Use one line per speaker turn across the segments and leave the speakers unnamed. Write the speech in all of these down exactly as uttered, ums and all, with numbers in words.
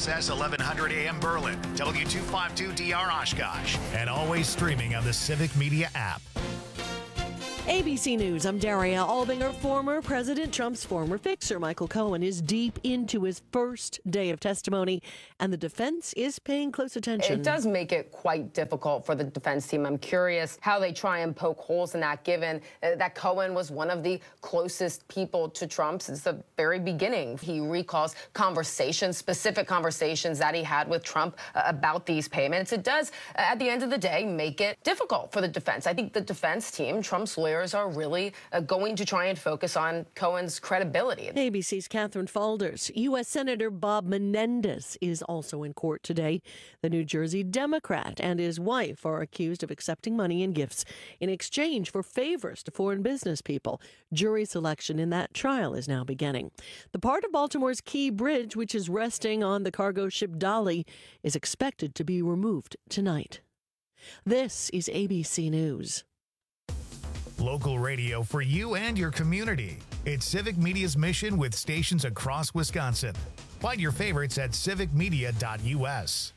S S eleven hundred A M Berlin, W two fifty-two D R Oshkosh, and always streaming on the Civic Media app.
A B C News, I'm Daria Albinger. Former President Trump's former fixer, Michael Cohen, is deep into his first day of testimony, and the defense is paying close attention.
It does make it quite difficult for the defense team. I'm curious how they try and poke holes in that, given uh, that Cohen was one of the closest people to Trump since the very beginning. He recalls conversations, specific conversations that he had with Trump uh, about these payments. It does, uh, at the end of the day, make it difficult for the defense. I think the defense team, Trump's lawyers, are really uh, going to try and focus on Cohen's credibility.
A B C's Catherine Falders. U S. Senator Bob Menendez is also in court today. The New Jersey Democrat and his wife are accused of accepting money and gifts in exchange for favors to foreign business people. Jury selection in that trial is now beginning. The part of Baltimore's Key Bridge, which is resting on the cargo ship Dolly, is expected to be removed tonight. This is A B C News.
Local radio for you and your community. It's Civic Media's mission with stations across Wisconsin. Find your favorites at civic media dot U S.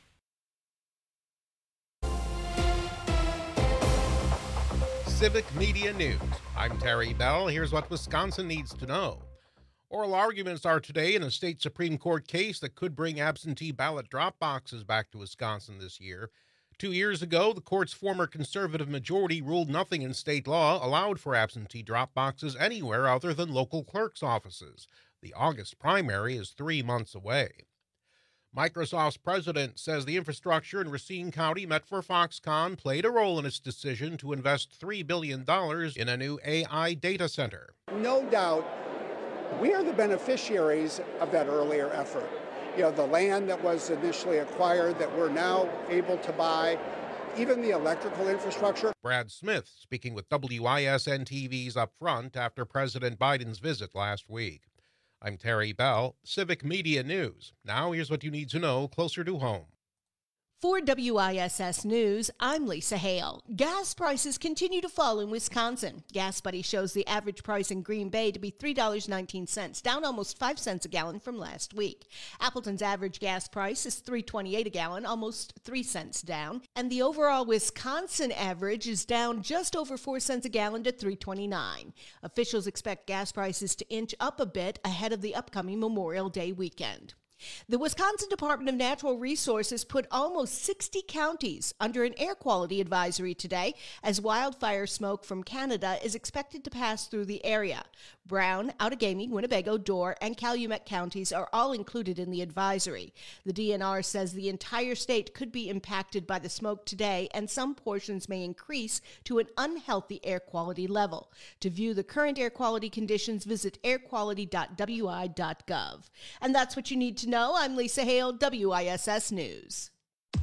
Civic Media News. I'm Terry Bell. Here's what Wisconsin needs to know. Oral arguments are today in a state Supreme Court case that could bring absentee ballot drop boxes back to Wisconsin this year. Two years ago, the court's former conservative majority ruled nothing in state law allowed for absentee drop boxes anywhere other than local clerk's offices. The August primary is three months away. Microsoft's president says the infrastructure in Racine County met for Foxconn played a role in its decision to invest three billion dollars in a new A I data center.
No doubt, we are the beneficiaries of that earlier effort. You know, the land that was initially acquired that we're now able to buy, even the electrical infrastructure.
Brad Smith speaking with W I S N T V's Up Front after President Biden's visit last week. I'm Terry Bell, Civic Media News. Now here's what you need to know closer to home.
For W I S S News, I'm Lisa Hale. Gas prices continue to fall in Wisconsin. Gas Buddy shows the average price in Green Bay to be three dollars and nineteen cents, down almost five cents a gallon from last week. Appleton's average gas price is three dollars and twenty-eight cents a gallon, almost three cents down. And the overall Wisconsin average is down just over four cents a gallon to three dollars and twenty-nine cents. Officials expect gas prices to inch up a bit ahead of the upcoming Memorial Day weekend. The Wisconsin Department of Natural Resources put almost sixty counties under an air quality advisory today as wildfire smoke from Canada is expected to pass through the area. Brown, Outagamie, Winnebago, Dorr, and Calumet counties are all included in the advisory. The D N R says the entire state could be impacted by the smoke today, and some portions may increase to an unhealthy air quality level. To view the current air quality conditions, visit air quality dot w i dot gov. And that's what you need to know. I'm Lisa Hale, W I S S News.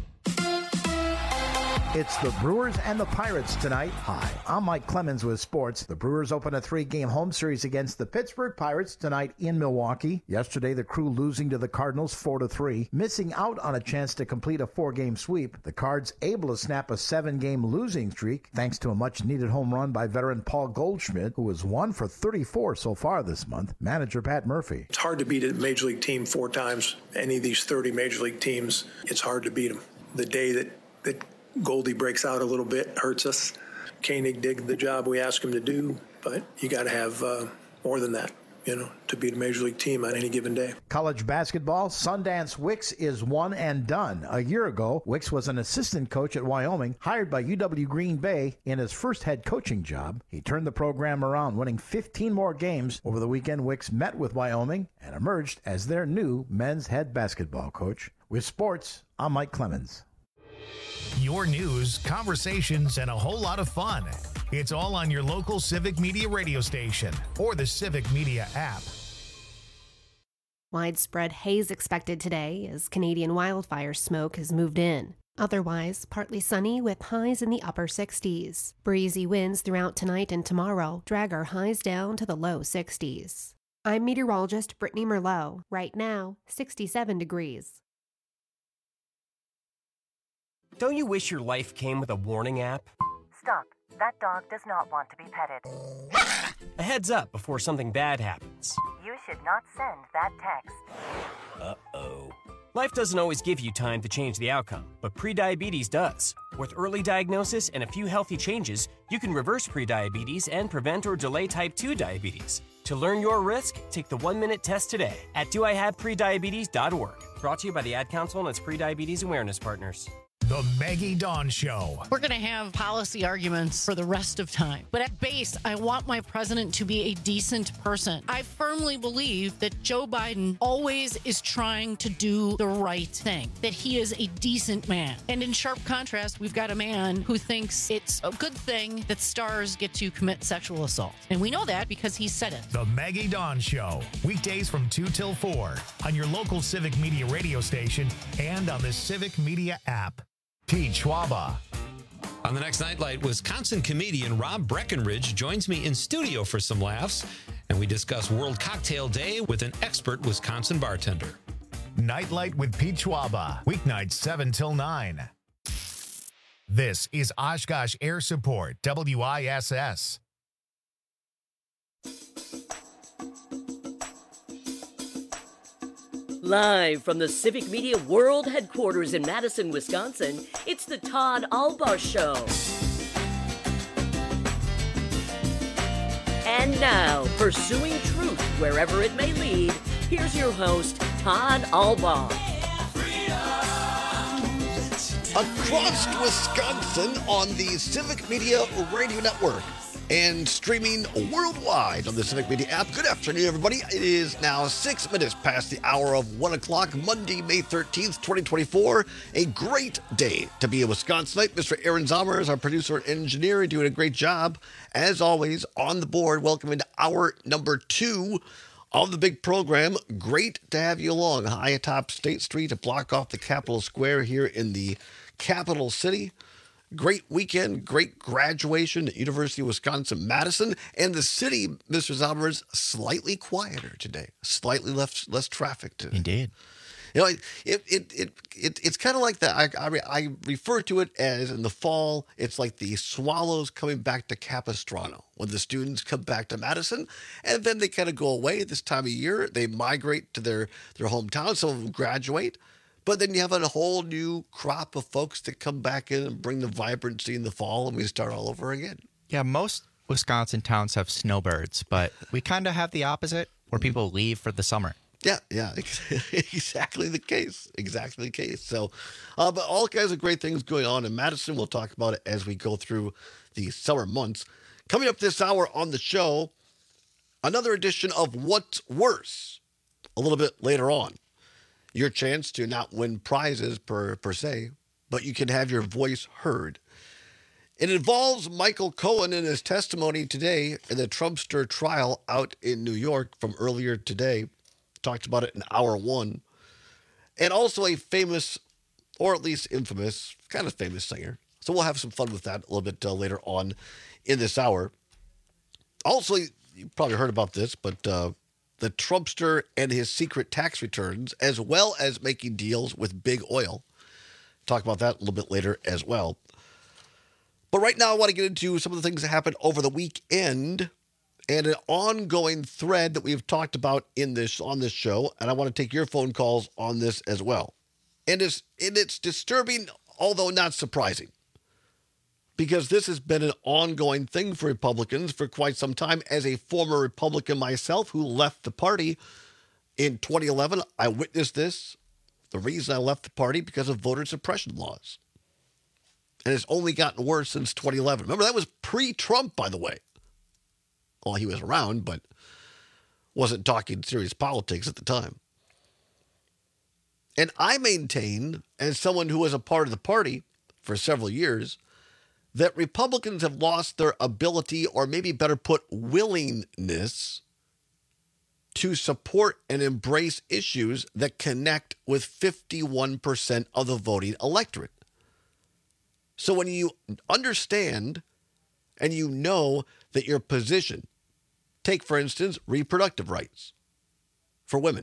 It's the Brewers and the Pirates tonight. Hi, I'm Mike Clemens with sports. The Brewers open a three-game home series against the Pittsburgh Pirates tonight in Milwaukee. Yesterday, the Crew losing to the Cardinals four to three, missing out on a chance to complete a four-game sweep. The Cards able to snap a seven-game losing streak thanks to a much-needed home run by veteran Paul Goldschmidt, who has one for thirty-four so far this month. Manager Pat Murphy.
It's hard to beat a major league team four times. Any of these thirty major league teams, it's hard to beat them. The day that that Goldie breaks out a little bit hurts us. Koenig did the job we asked him to do, but you got to have uh, more than that, you know, to beat a major league team on any given day.
College basketball, Sundance Wicks is one and done. A year ago, Wicks was an assistant coach at Wyoming, hired by U W Green Bay in his first head coaching job. He turned the program around, winning fifteen more games. Over the weekend, Wicks met with Wyoming and emerged as their new men's head basketball coach. With sports, I'm Mike Clemens.
Your news, conversations, and a whole lot of fun. It's all on your local Civic Media radio station or the Civic Media app.
Widespread haze expected today as Canadian wildfire smoke has moved in. Otherwise, partly sunny with highs in the upper sixties. Breezy winds throughout tonight and tomorrow drag our highs down to the low sixties. I'm meteorologist Brittany Merlot. Right now, sixty-seven degrees.
Don't you wish your life came with a warning app?
Stop. That dog does not want to be petted.
A heads up before something bad happens.
You should not send that text.
Uh-oh. Life doesn't always give you time to change the outcome, but prediabetes does. With early diagnosis and a few healthy changes, you can reverse prediabetes and prevent or delay type two diabetes. To learn your risk, take the one-minute test today at do I have prediabetes dot org. Brought to you by the Ad Council and its Prediabetes Awareness Partners.
The Maggie Dawn Show.
We're going to have policy arguments for the rest of time. But at base, I want my president to be a decent person. I firmly believe that Joe Biden always is trying to do the right thing, that he is a decent man. And in sharp contrast, we've got a man who thinks it's a good thing that stars get to commit sexual assault. And we know that because he said it.
The Maggie Dawn Show. Weekdays from two till four on your local Civic Media radio station and on the Civic Media app. Pete Schwaba.
On the next Nightlight, Wisconsin comedian Rob Breckenridge joins me in studio for some laughs, and we discuss World Cocktail Day with an expert Wisconsin bartender.
Nightlight with Pete Schwaba. Weeknights seven till nine. This is Oshkosh Air Support, W I S S.
Live from the Civic Media World Headquarters in Madison, Wisconsin, it's the Todd Albaugh Show. And now, pursuing truth wherever it may lead, here's your host, Todd Albaugh.
Across Wisconsin on the Civic Media Radio Network and streaming worldwide on the Civic Media app. Good afternoon, everybody. It is now six minutes past the hour of one o'clock, Monday, May thirteenth, twenty twenty-four. A great day to be a Wisconsinite. Mister Aaron Zommer is our producer and engineer, doing a great job, as always, on the board. Welcome into hour number two of the big program. Great to have you along. High atop State Street to block off the Capitol Square here in the capital city. Great weekend, great graduation at University of Wisconsin-Madison, and the city, Mister Zommer, is slightly quieter today, slightly less less traffic today.
Indeed.
You know, it it it, it it's kind of like that. I, I I refer to it as in the fall, it's like the swallows coming back to Capistrano when the students come back to Madison, and then they kind of go away this time of year. They migrate to their their hometown. Some of them graduate. But then you have a whole new crop of folks that come back in and bring the vibrancy in the fall, and we start all over again.
Yeah, most Wisconsin towns have snowbirds, but we kind of have the opposite, where people leave for the summer.
Yeah, yeah, exactly the case. Exactly the case. So, uh, but all kinds of great things going on in Madison. We'll talk about it as we go through the summer months. Coming up this hour on the show, another edition of What's Worse, a little bit later on. Your chance to not win prizes per, per se, but you can have your voice heard. It involves Michael Cohen in his testimony today in the Trumpster trial out in New York from earlier today. Talked about it in hour one. And also a famous, or at least infamous, kind of famous singer. So we'll have some fun with that a little bit uh, later on in this hour. Also, you probably heard about this, but uh, the Trumpster and his secret tax returns, as well as making deals with big oil. Talk about that a little bit later as well. But right now, I want to get into some of the things that happened over the weekend and an ongoing thread that we've talked about in this on this show. And I want to take your phone calls on this as well. And it's, and it's disturbing, although not surprising, because this has been an ongoing thing for Republicans for quite some time. As a former Republican myself who left the party in twenty eleven, I witnessed this. The reason I left the party because of voter suppression laws. And it's only gotten worse since twenty eleven. Remember, that was pre-Trump, by the way. Well, he was around, but wasn't talking serious politics at the time. And I maintain, as someone who was a part of the party for several years, that Republicans have lost their ability, or maybe better put, willingness to support and embrace issues that connect with fifty-one percent of the voting electorate. So when you understand and you know that your position, take, for instance, reproductive rights for women,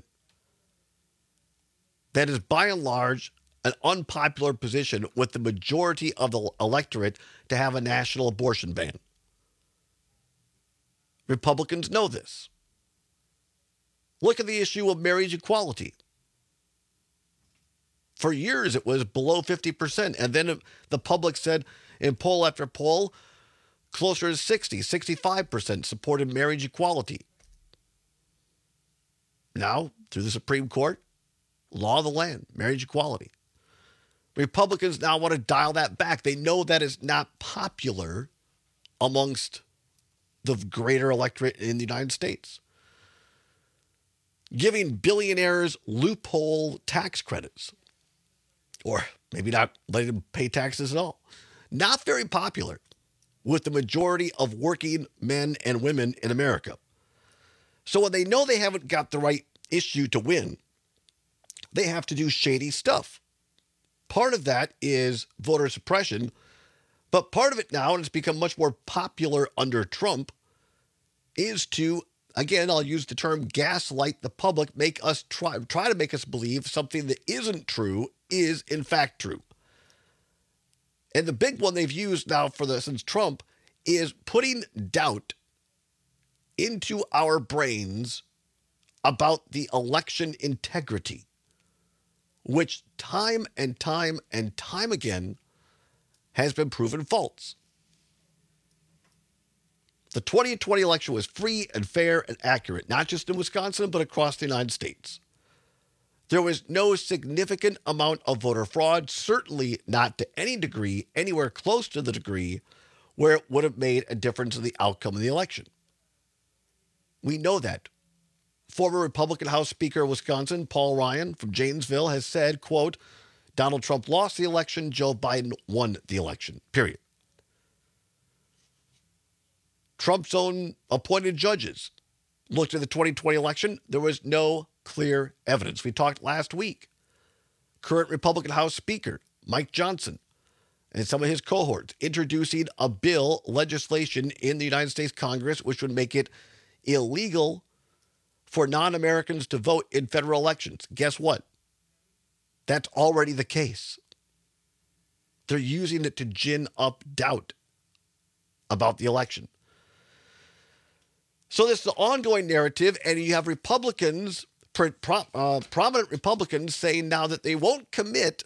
that is by and large an unpopular position with the majority of the electorate to have a national abortion ban. Republicans know this. Look at the issue of marriage equality. For years, it was below fifty percent. And then the public said in poll after poll, closer to sixty, sixty-five percent supported marriage equality. Now, through the Supreme Court, law of the land, marriage equality. Republicans now want to dial that back. They know that is not popular amongst the greater electorate in the United States. Giving billionaires loophole tax credits, or maybe not letting them pay taxes at all, not very popular with the majority of working men and women in America. So when they know they haven't got the right issue to win, they have to do shady stuff. Part of that is voter suppression, but part of it now, and it's become much more popular under Trump, is to, again, I'll use the term gaslight the public, make us try, try to make us believe something that isn't true is in fact true. And the big one they've used now for the since Trump is putting doubt into our brains about the election integrity, which time and time and time again has been proven false. The twenty twenty election was free and fair and accurate, not just in Wisconsin, but across the United States. There was no significant amount of voter fraud, certainly not to any degree, anywhere close to the degree where it would have made a difference in the outcome of the election. We know that. Former Republican House Speaker of Wisconsin, Paul Ryan from Janesville, has said, quote, Donald Trump lost the election, Joe Biden won the election, period. Trump's own appointed judges looked at the twenty twenty election. There was no clear evidence. We talked last week. Current Republican House Speaker Mike Johnson and some of his cohorts introducing a bill, legislation in the United States Congress, which would make it illegal for non-Americans to vote in federal elections. Guess what? That's already the case. They're using it to gin up doubt about the election. So this is the ongoing narrative, and you have Republicans, pro, uh, prominent Republicans, saying now that they won't commit,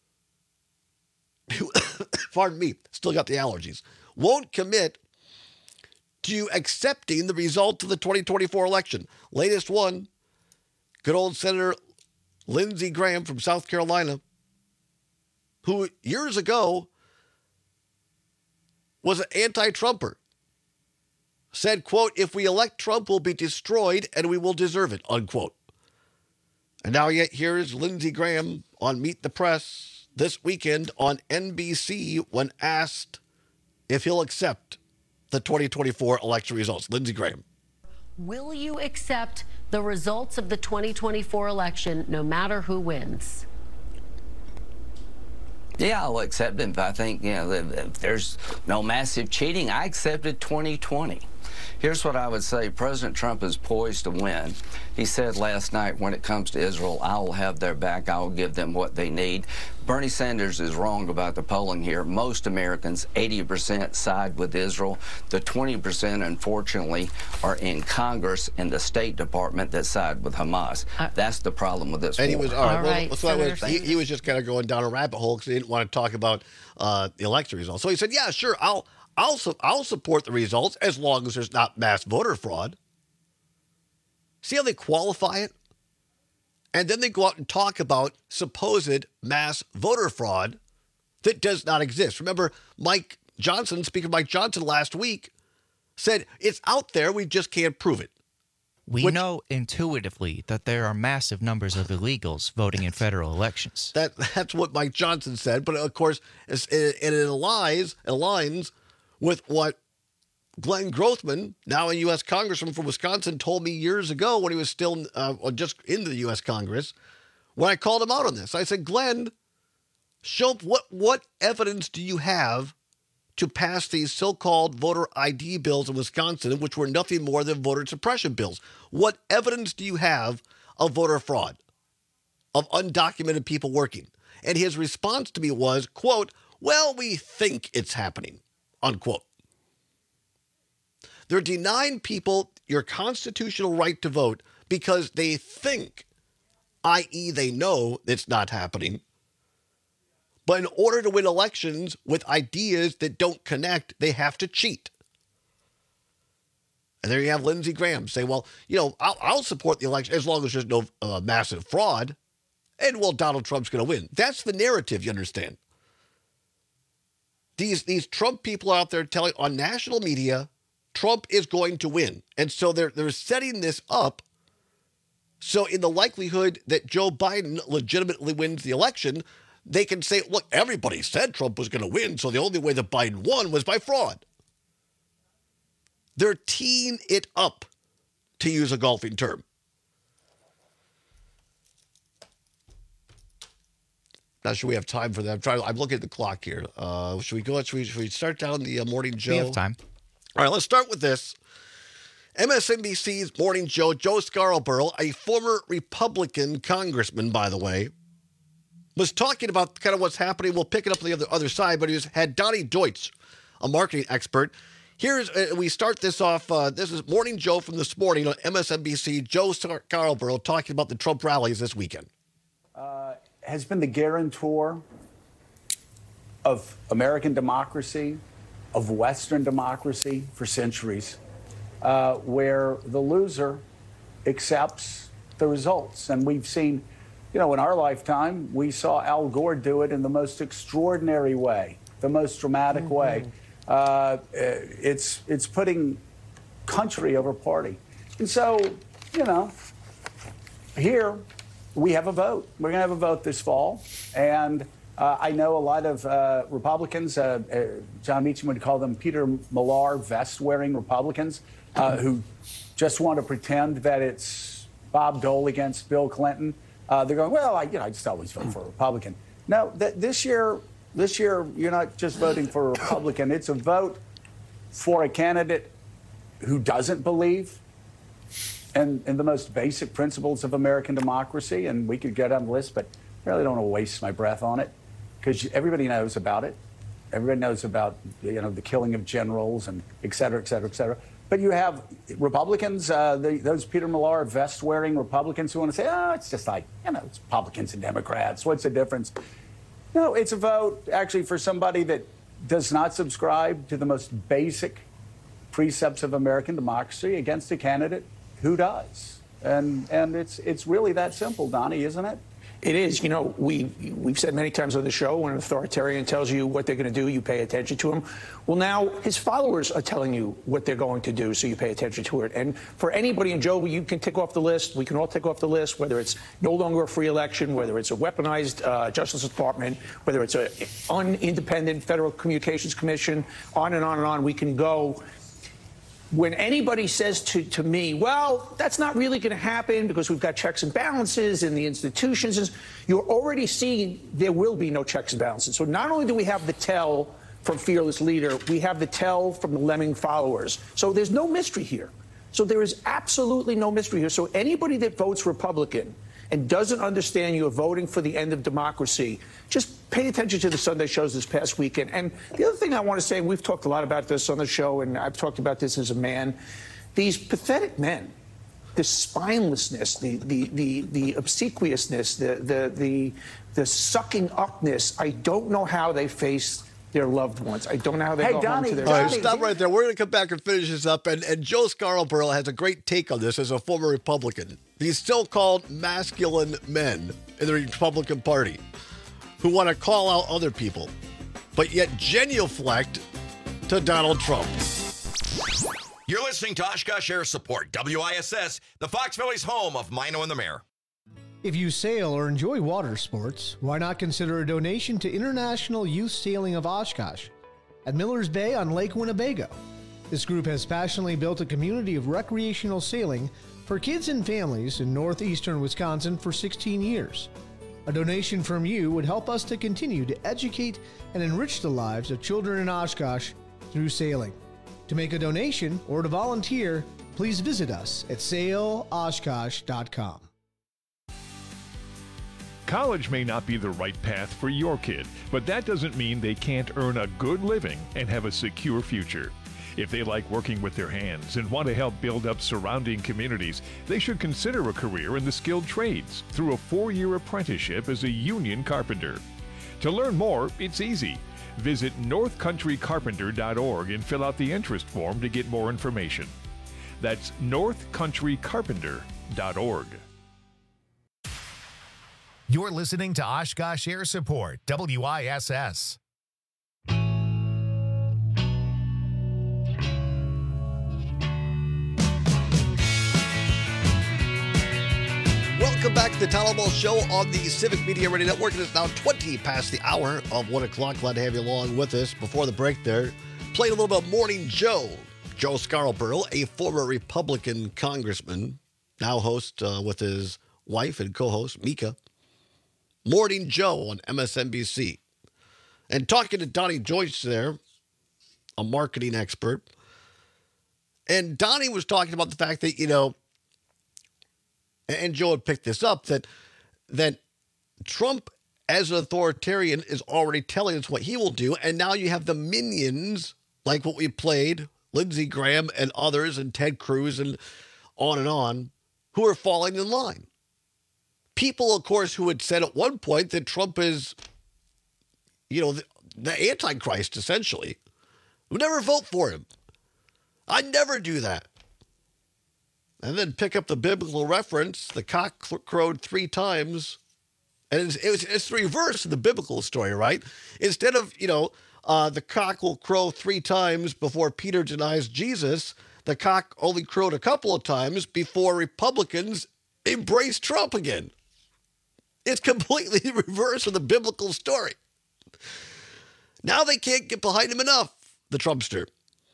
pardon me, still got the allergies, won't commit to accepting the results of the twenty twenty-four election. Latest one, good old Senator Lindsey Graham from South Carolina, who years ago was an anti-Trumper, said, quote, if we elect Trump, we'll be destroyed and we will deserve it, unquote. And now yet here is Lindsey Graham on Meet the Press this weekend on N B C when asked if he'll accept the twenty twenty-four election results. Lindsey Graham.
Will you accept the results of the twenty twenty-four election no matter who wins?
Yeah, I'll accept it. If I think, you know, if there's no massive cheating, I accepted twenty twenty. Here's what I would say. President Trump is poised to win. He said last night, when it comes to Israel, I will have their back. I will give them what they need. Bernie Sanders is wrong about the polling here. Most Americans, eighty percent, side with Israel. The twenty percent, unfortunately, are in Congress and the State Department that side with Hamas. Uh, That's the problem with this
And
war.
he was, all right,
all
well,
right
so was, he, he was just kind of going down a rabbit hole because he didn't want to talk about uh, the election results. So he said, yeah, sure, I'll, I'll, su- I'll support the results as long as there's not mass voter fraud. See how they qualify it? And then they go out and talk about supposed mass voter fraud that does not exist. Remember, Mike Johnson, Speaker Mike Johnson last week, said it's out there, we just can't prove it.
We
Which,
know intuitively that there are massive numbers of illegals voting in federal elections.
That That's what Mike Johnson said. But, of course, it, it aligns, aligns with what Glenn Grothman, now a U S congressman from Wisconsin, told me years ago when he was still uh, just in the U S Congress, when I called him out on this. I said, Glenn, show what what evidence do you have to pass these so-called voter I D bills in Wisconsin, which were nothing more than voter suppression bills? What evidence do you have of voter fraud, of undocumented people working? And his response to me was, quote, well, we think it's happening, unquote. They're denying people your constitutional right to vote because they think, that is they know it's not happening, But in order to win elections with ideas that don't connect, they have to cheat. And there you have Lindsey Graham say, well, you know, I'll, I'll support the election as long as there's no uh, massive fraud. And, well, Donald Trump's going to win. That's the narrative, you understand. These, these Trump people out there telling on national media, Trump is going to win. And so they're, they're setting this up. So in the likelihood that Joe Biden legitimately wins the election, they can say, look, everybody said Trump was going to win, so the only way that Biden won was by fraud. They're teeing it up, to use a golfing term. Not sure we have time for that. I'm trying. I'm looking at the clock here. Uh, should we go? Should we, should we start down the uh, Morning Joe?
We have time.
All right, let's start with this. M S N B C's Morning Joe, Joe Scarborough, a former Republican congressman, by the way, was talking about kind of what's happening. We'll pick it up on the other, other side, but he was, had Donnie Deutsch, a marketing expert. Here's, uh, we start this off, uh, this is Morning Joe from this morning on M S N B C, Joe Scarborough talking about the Trump rallies this weekend.
Uh, has been the guarantor of American democracy, of Western democracy for centuries, uh, where the loser accepts the results. And we've seen, you know, in our lifetime, we saw Al Gore do it in the most extraordinary way, the most dramatic mm-hmm. way. Uh, it's it's putting country over party. And so, you know, here we have a vote. We're going to have a vote this fall. And uh, I know a lot of uh, Republicans, uh, uh, John Meacham would call them Peter Millar vest-wearing Republicans, uh, who just want to pretend that it's Bob Dole against Bill Clinton. Uh, they're going, well, I, you know, I just always vote for a Republican. No, th- this year... This year, you're not just voting for a Republican. It's a vote for a candidate who doesn't believe in, in the most basic principles of American democracy. And we could get on the list, but I really don't want to waste my breath on it because everybody knows about it. Everybody knows about, you know, the killing of generals and et cetera, et cetera, et cetera. But you have Republicans, uh, the, those Peter Millar vest-wearing Republicans who want to say, oh, it's just like, you know, it's Republicans and Democrats. What's the difference? No, it's a vote actually for somebody that does not subscribe to the most basic precepts of American democracy against a candidate who does. And and it's it's really that simple, Donnie, isn't it?
It is. You know, we, we've said many times on the show, when an authoritarian tells you what they're going to do, you pay attention to him. Well, now his followers are telling you what they're going to do, so you pay attention to it. And for anybody, and Joe, you can tick off the list. We can all tick off the list, whether it's no longer a free election, whether it's a weaponized uh, Justice Department, whether it's an un-independent Federal Communications Commission, on and on and on. We can go. When anybody says to, to me, well, that's not really going to happen because we've got checks and balances in the institutions, you're already seeing there will be no checks and balances. So not only do we have the tell from Fearless Leader, we have the tell from the lemming followers. So there's no mystery here. So there is absolutely no mystery here. So anybody that votes Republican and doesn't understand you're voting for the end of democracy, just pay attention to the Sunday shows this past weekend. And the other thing I want to say, and we've talked a lot about this on the show, and I've talked about this as a man, these pathetic men, the spinelessness, the the the, the obsequiousness, the, the the the sucking upness, I don't know how they face their loved ones. I don't know how they
hey,
go
Donnie,
home to their...
All right, stop right there. We're going to come back and finish this up. And, and Joe Scarborough has a great take on this as a former Republican. These so-called masculine men in the Republican Party who want to call out other people, but yet genuflect to Donald Trump.
You're listening to Oshkosh Air Support, W I S S, the Fox Valley's home of Mino and the Mayor.
If you sail or enjoy water sports, why not consider a donation to International Youth Sailing of Oshkosh at Millers Bay on Lake Winnebago. This group has passionately built a community of recreational sailing for kids and families in northeastern Wisconsin for sixteen years. A donation from you would help us to continue to educate and enrich the lives of children in Oshkosh through sailing. To make a donation or to volunteer, please visit us at sail oshkosh dot com.
College may not be the right path for your kid, but that doesn't mean they can't earn a good living and have a secure future. If they like working with their hands and want to help build up surrounding communities, they should consider a career in the skilled trades through a four-year apprenticeship as a union carpenter. To learn more, it's easy. Visit north country carpenter dot org and fill out the interest form to get more information. That's north country carpenter dot org.
You're listening to Oshkosh Air Support, W I S S.
Welcome back to the Town Hall Ball Show on the Civic Media Radio Network. It is now twenty past the hour of one o'clock. Glad to have you along with us. Before the break there, played a little bit of Morning Joe. Joe Scarborough, a former Republican congressman, now host uh, with his wife and co-host, Mika. Morning Joe on M S N B C. And talking to Donnie Joyce there, a marketing expert. And Donnie was talking about the fact that, you know, and Joe had picked this up, that that Trump, as an authoritarian, is already telling us what he will do. And now you have the minions, like what we played, Lindsey Graham and others, and Ted Cruz, and on and on, who are falling in line. People, of course, who had said at one point that Trump is, you know, the, the Antichrist, essentially, would never vote for him. I'd never do that. And then pick up the biblical reference, the cock crowed three times. And it's, it was, it's the reverse of the biblical story, right? Instead of, you know, uh, the cock will crow three times before Peter denies Jesus, the cock only crowed a couple of times before Republicans embrace Trump again. It's completely the reverse of the biblical story. Now they can't get behind him enough, the Trumpster.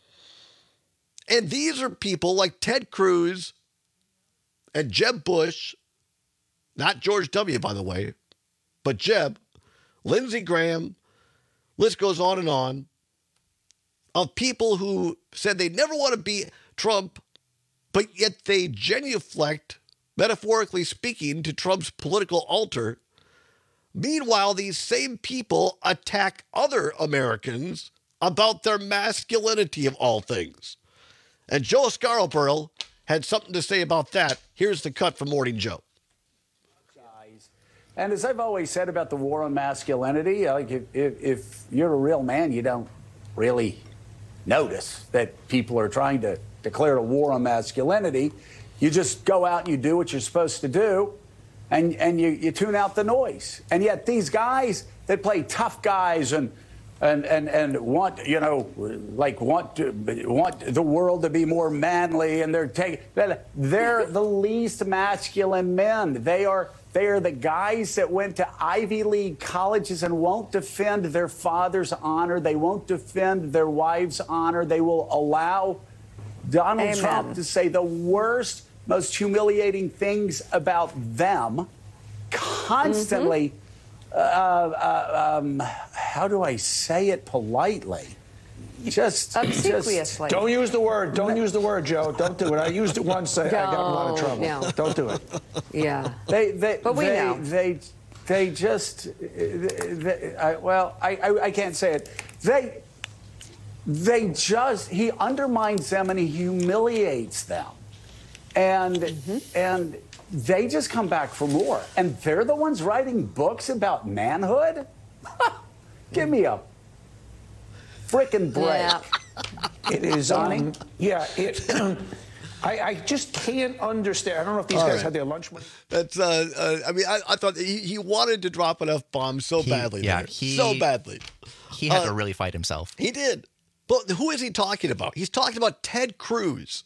And these are people like Ted Cruz and Jeb Bush, not George W., by the way, but Jeb, Lindsey Graham, list goes on and on, of people who said they never want to be Trump, but yet they genuflect, metaphorically speaking, to Trump's political altar. Meanwhile, these same people attack other Americans about their masculinity of all things. And Joe Scarborough had something to say about that. Here's the cut from Morning Joe.
And as I've always said about the war on masculinity, like if, if, if you're a real man, you don't really notice that people are trying to declare a war on masculinity. You just go out and you do what you're supposed to do, and, and you, you tune out the noise. And yet these guys that play tough guys and And, and and want, you know, like want to, want the world to be more manly, and they're taking, they're the least masculine men. They are they are the guys that went to Ivy League colleges and won't defend their father's honor. They won't defend their wife's honor. They will allow Donald Amen. Trump to say the worst, most humiliating things about them constantly. Mm-hmm. Uh, uh, um, how do I say it politely? Just, just
don't use the word. Don't use the word, Joe. Don't do it. I used it once. I, I got in a lot of trouble.
No.
Don't do it.
Yeah.
They, they,
but we
they,
know.
They, they just. They, I, well, I, I, I can't say it. They, they just. He undermines them and he humiliates them, and mm-hmm. and. They just come back for more. And they're the ones writing books about manhood? Give me a frickin' break.
Yeah. It is, um, yeah, it, I, I just can't understand. I don't know if these
All
guys
right.
had their lunch money.
That's, uh, uh, I mean, I, I thought he, he wanted to drop enough bombs so
He-
badly.
yeah,
there.
he-
so badly.
He had
Uh,
to really fight himself.
He did. But who is he talking about? He's talking about Ted Cruz,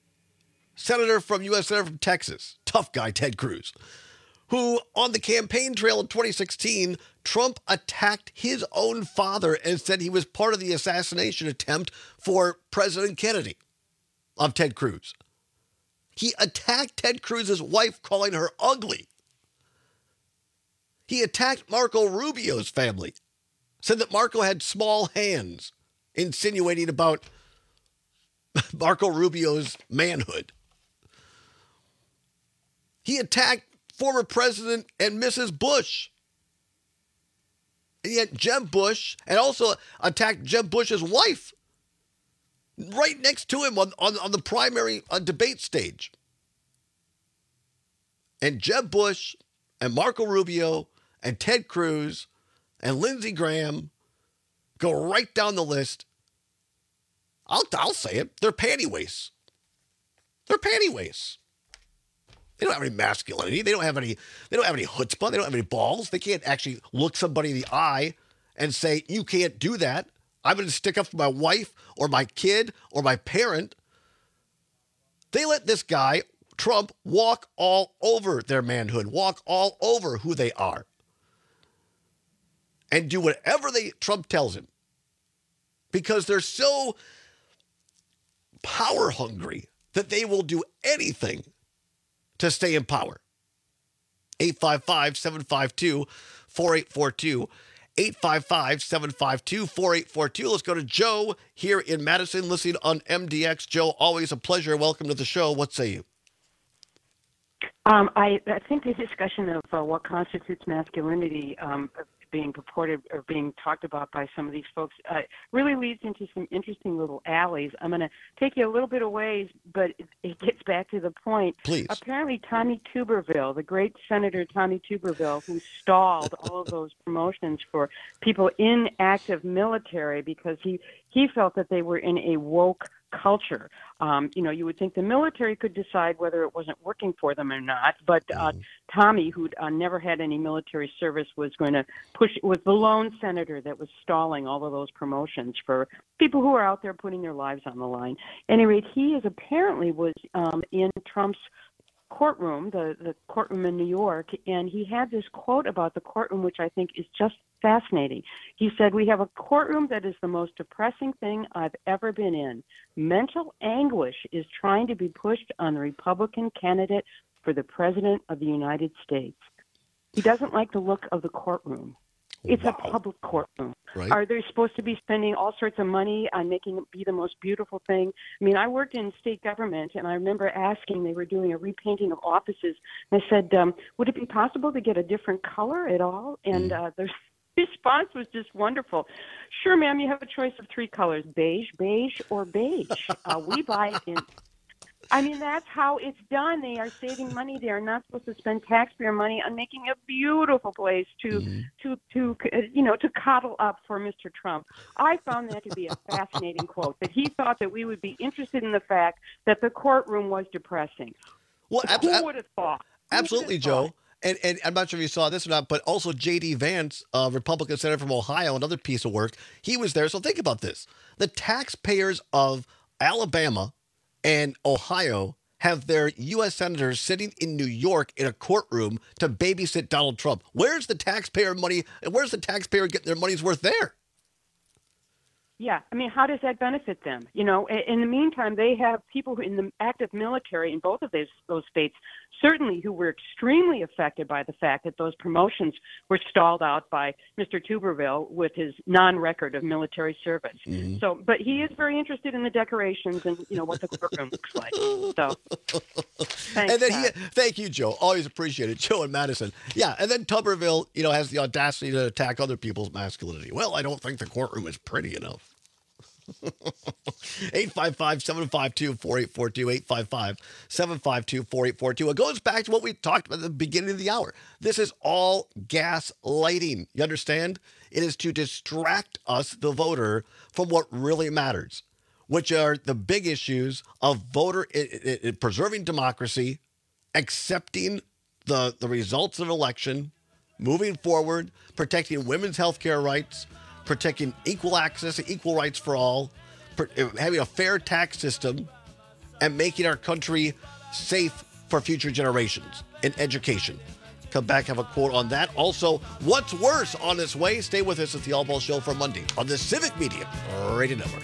senator from U S Senator from Texas. Tough guy, Ted Cruz, who on the campaign trail in twenty sixteen, Trump attacked his own father and said he was part of the assassination attempt for President Kennedy of Ted Cruz. He attacked Ted Cruz's wife, calling her ugly. He attacked Marco Rubio's family, said that Marco had small hands, insinuating about Marco Rubio's manhood. He attacked former President and Missus Bush. And yet Jeb Bush, and also attacked Jeb Bush's wife right next to him on, on, on the primary uh, debate stage. And Jeb Bush and Marco Rubio and Ted Cruz and Lindsey Graham go right down the list. I'll, I'll say it. They're panty waists. They're panty waists. They don't have any masculinity. They don't have any, they don't have any chutzpah. They don't have any balls. They can't actually look somebody in the eye and say, you can't do that. I'm going to stick up for my wife or my kid or my parent. They let this guy, Trump, walk all over their manhood, walk all over who they are, and do whatever they Trump tells him, because they're so power hungry that they will do anything to stay in power. eight five five, seven five two, four eight four two. eight five five, seven five two, four eight four two. Let's go to Joe here in Madison, listening on M D X. Joe, always a pleasure. Welcome to the show. What say you?
Um, I, I think the discussion of uh, what constitutes masculinity um, being purported or being talked about by some of these folks uh, really leads into some interesting little alleys. I'm going to take you a little bit away, but it, it gets back to the point.
Please.
Apparently, Tommy Tuberville, the great Senator Tommy Tuberville, who stalled all of those promotions for people in active military because he, he felt that they were in a woke culture. Um, you know, you would think the military could decide whether it wasn't working for them or not, but uh, Tommy, who'd uh, never had any military service, was going to push, was the lone senator that was stalling all of those promotions for people who are out there putting their lives on the line. At any rate, he is apparently was um, in Trump's courtroom, the, the courtroom in New York, and he had this quote about the courtroom, which I think is just fascinating. He said, "We have a courtroom that is the most depressing thing I've ever been in. Mental anguish is trying to be pushed on the Republican candidate for the President of the United States." He doesn't like the look of the courtroom. It's wow. a public courtroom.
Right.
Are they supposed to be spending all sorts of money on making it be the most beautiful thing? I mean, I worked in state government, and I remember asking, they were doing a repainting of offices, and I said, um, would it be possible to get a different color at all? And uh, the response was just wonderful. Sure, ma'am, you have a choice of three colors, beige, beige, or beige. Uh, we buy it in... I mean, that's how it's done. They are saving money. They are not supposed to spend taxpayer money on making a beautiful place to, mm-hmm. to, to, you know, to coddle up for Mister Trump. I found that to be a fascinating quote, that he thought that we would be interested in the fact that the courtroom was depressing.
Well, ab-
who would have thought? Who
absolutely,
have
Joe.
thought?
And, and I'm not sure if you saw this or not, but also J D Vance, a Republican senator from Ohio, another piece of work, he was there. So think about this. The taxpayers of Alabama and Ohio have their U S senators sitting in New York in a courtroom to babysit Donald Trump. Where's the taxpayer money? And where's the taxpayer getting their money's worth there?
Yeah, I mean, how does that benefit them? You know, in the meantime, they have people who in the active military in both of those those states, certainly who were extremely affected by the fact that those promotions were stalled out by Mister Tuberville with his non-record of military service. Mm-hmm. So, but he is very interested in the decorations and, you know, what the courtroom looks like. So, thanks,
and then he,
Pat.
thank you, Joe. Always appreciate it. Joe and Madison. Yeah, and then Tuberville, you know, has the audacity to attack other people's masculinity. Well, I don't think the courtroom is pretty enough. eight five five, seven five two, four eight four two, eight five five, seven five two, four eight four two. It goes back to what we talked about at the beginning of the hour. This is all gaslighting. You understand? It is to distract us, the voter, from what really matters, which are the big issues of voter it, it, it, preserving democracy, accepting the, the results of an election, moving forward, protecting women's health care rights, protecting equal access and equal rights for all, having a fair tax system, and making our country safe for future generations in education. Come back, have a quote on that. Also, what's worse on its way? Stay with us at the All Ball Show for Monday on the Civic Media Radio Network.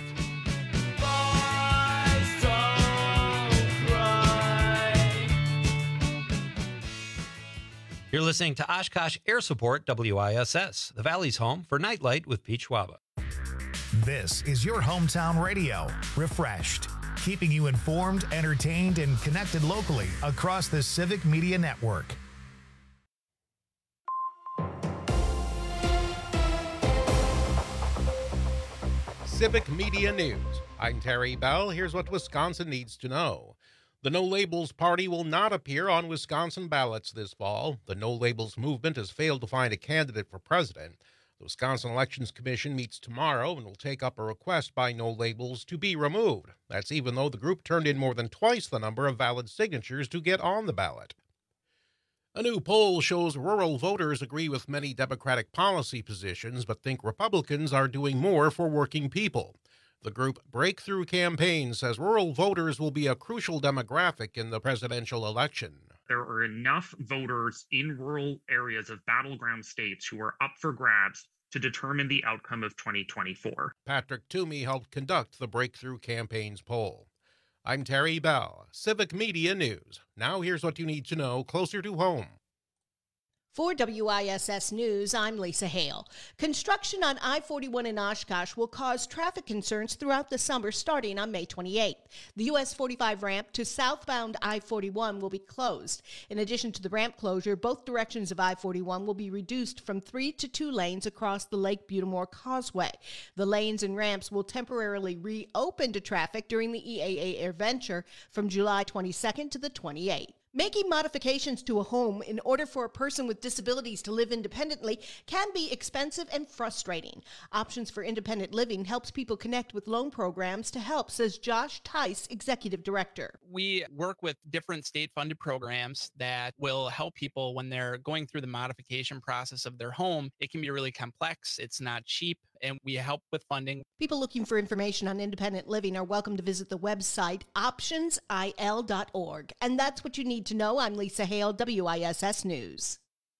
You're listening to Oshkosh Air Support W I S S, the Valley's home for Nightlight with Pete Schwaba.
This is your hometown radio, refreshed, keeping you informed, entertained, and connected locally across the Civic Media Network.
Civic Media News. I'm Terry Bell. Here's what Wisconsin needs to know. The No Labels Party will not appear on Wisconsin ballots this fall. The No Labels movement has failed to find a candidate for president. The Wisconsin Elections Commission meets tomorrow and will take up a request by No Labels to be removed. That's even though the group turned in more than twice the number of valid signatures to get on the ballot. A new poll shows rural voters agree with many Democratic policy positions, but think Republicans are doing more for working people. The group Breakthrough Campaign says rural voters will be a crucial demographic in the presidential election.
There are enough voters in rural areas of battleground states who are up for grabs to determine the outcome of twenty twenty-four.
Patrick Toomey helped conduct the Breakthrough Campaign's poll. I'm Terry Bell, Civic Media News. Now here's what you need to know closer to home.
For W I S S News, I'm Lisa Hale. Construction on I forty-one in Oshkosh will cause traffic concerns throughout the summer starting on May twenty-eighth. The U S forty-five ramp to southbound I forty-one will be closed. In addition to the ramp closure, both directions of I forty-one will be reduced from three to two lanes across the Lake Butamore Causeway. The lanes and ramps will temporarily reopen to traffic during the E A A AirVenture from July twenty-second to the twenty-eighth. Making modifications to a home in order for a person with disabilities to live independently can be expensive and frustrating. Options for Independent Living helps people connect with loan programs to help, says Josh Tice, Executive Director.
We work with different state-funded programs that will help people when they're going through the modification process of their home. It can be really complex. It's not cheap, and we help with funding.
People looking for information on independent living are welcome to visit the website options I L dot org. And that's what you need to know. I'm Lisa Hale, W I S S News.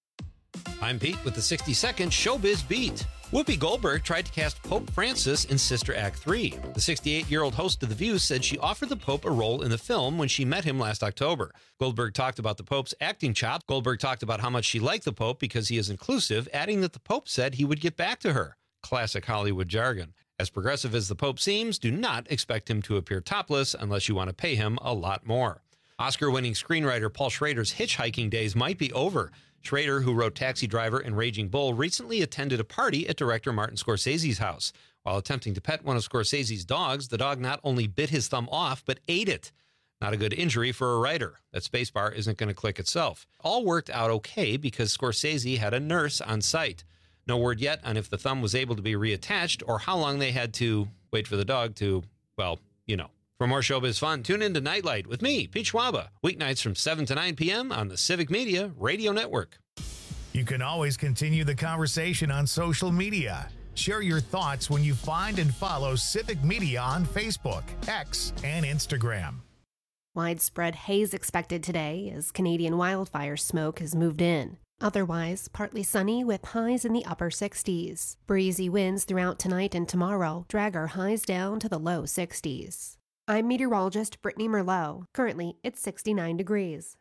I'm Pete with the sixty second Showbiz Beat. Whoopi Goldberg tried to cast Pope Francis in Sister Act three. The sixty-eight-year-old host of The View said she offered the Pope a role in the film when she met him last October. Goldberg talked about the Pope's acting chops. Goldberg talked about how much she liked the Pope because he is inclusive, adding that the Pope said he would get back to her. Classic Hollywood jargon. As progressive as the Pope seems, do not expect him to appear topless unless you want to pay him a lot more. Oscar-winning screenwriter Paul Schrader's hitchhiking days might be over. Schrader, who wrote Taxi Driver and Raging Bull, recently attended a party at director Martin Scorsese's house. While attempting to pet one of Scorsese's dogs, the dog not only bit his thumb off, but ate it. Not a good injury for a writer. That spacebar isn't going to click itself. All worked out okay because Scorsese had a nurse on site. No word yet on if the thumb was able to be reattached or how long they had to wait for the dog to, well, you know. For more showbiz fun, tune in to Nightlight with me, Pete Schwaba, weeknights from seven to nine p.m. on the Civic Media Radio Network.
You can always continue the conversation on social media. Share your thoughts when you find and follow Civic Media on Facebook, X, and Instagram.
Widespread haze expected today as Canadian wildfire smoke has moved in. Otherwise, partly sunny with highs in the upper sixties. Breezy winds throughout tonight and tomorrow drag our highs down to the low sixties. I'm meteorologist Brittany Merlot. Currently, it's sixty-nine degrees.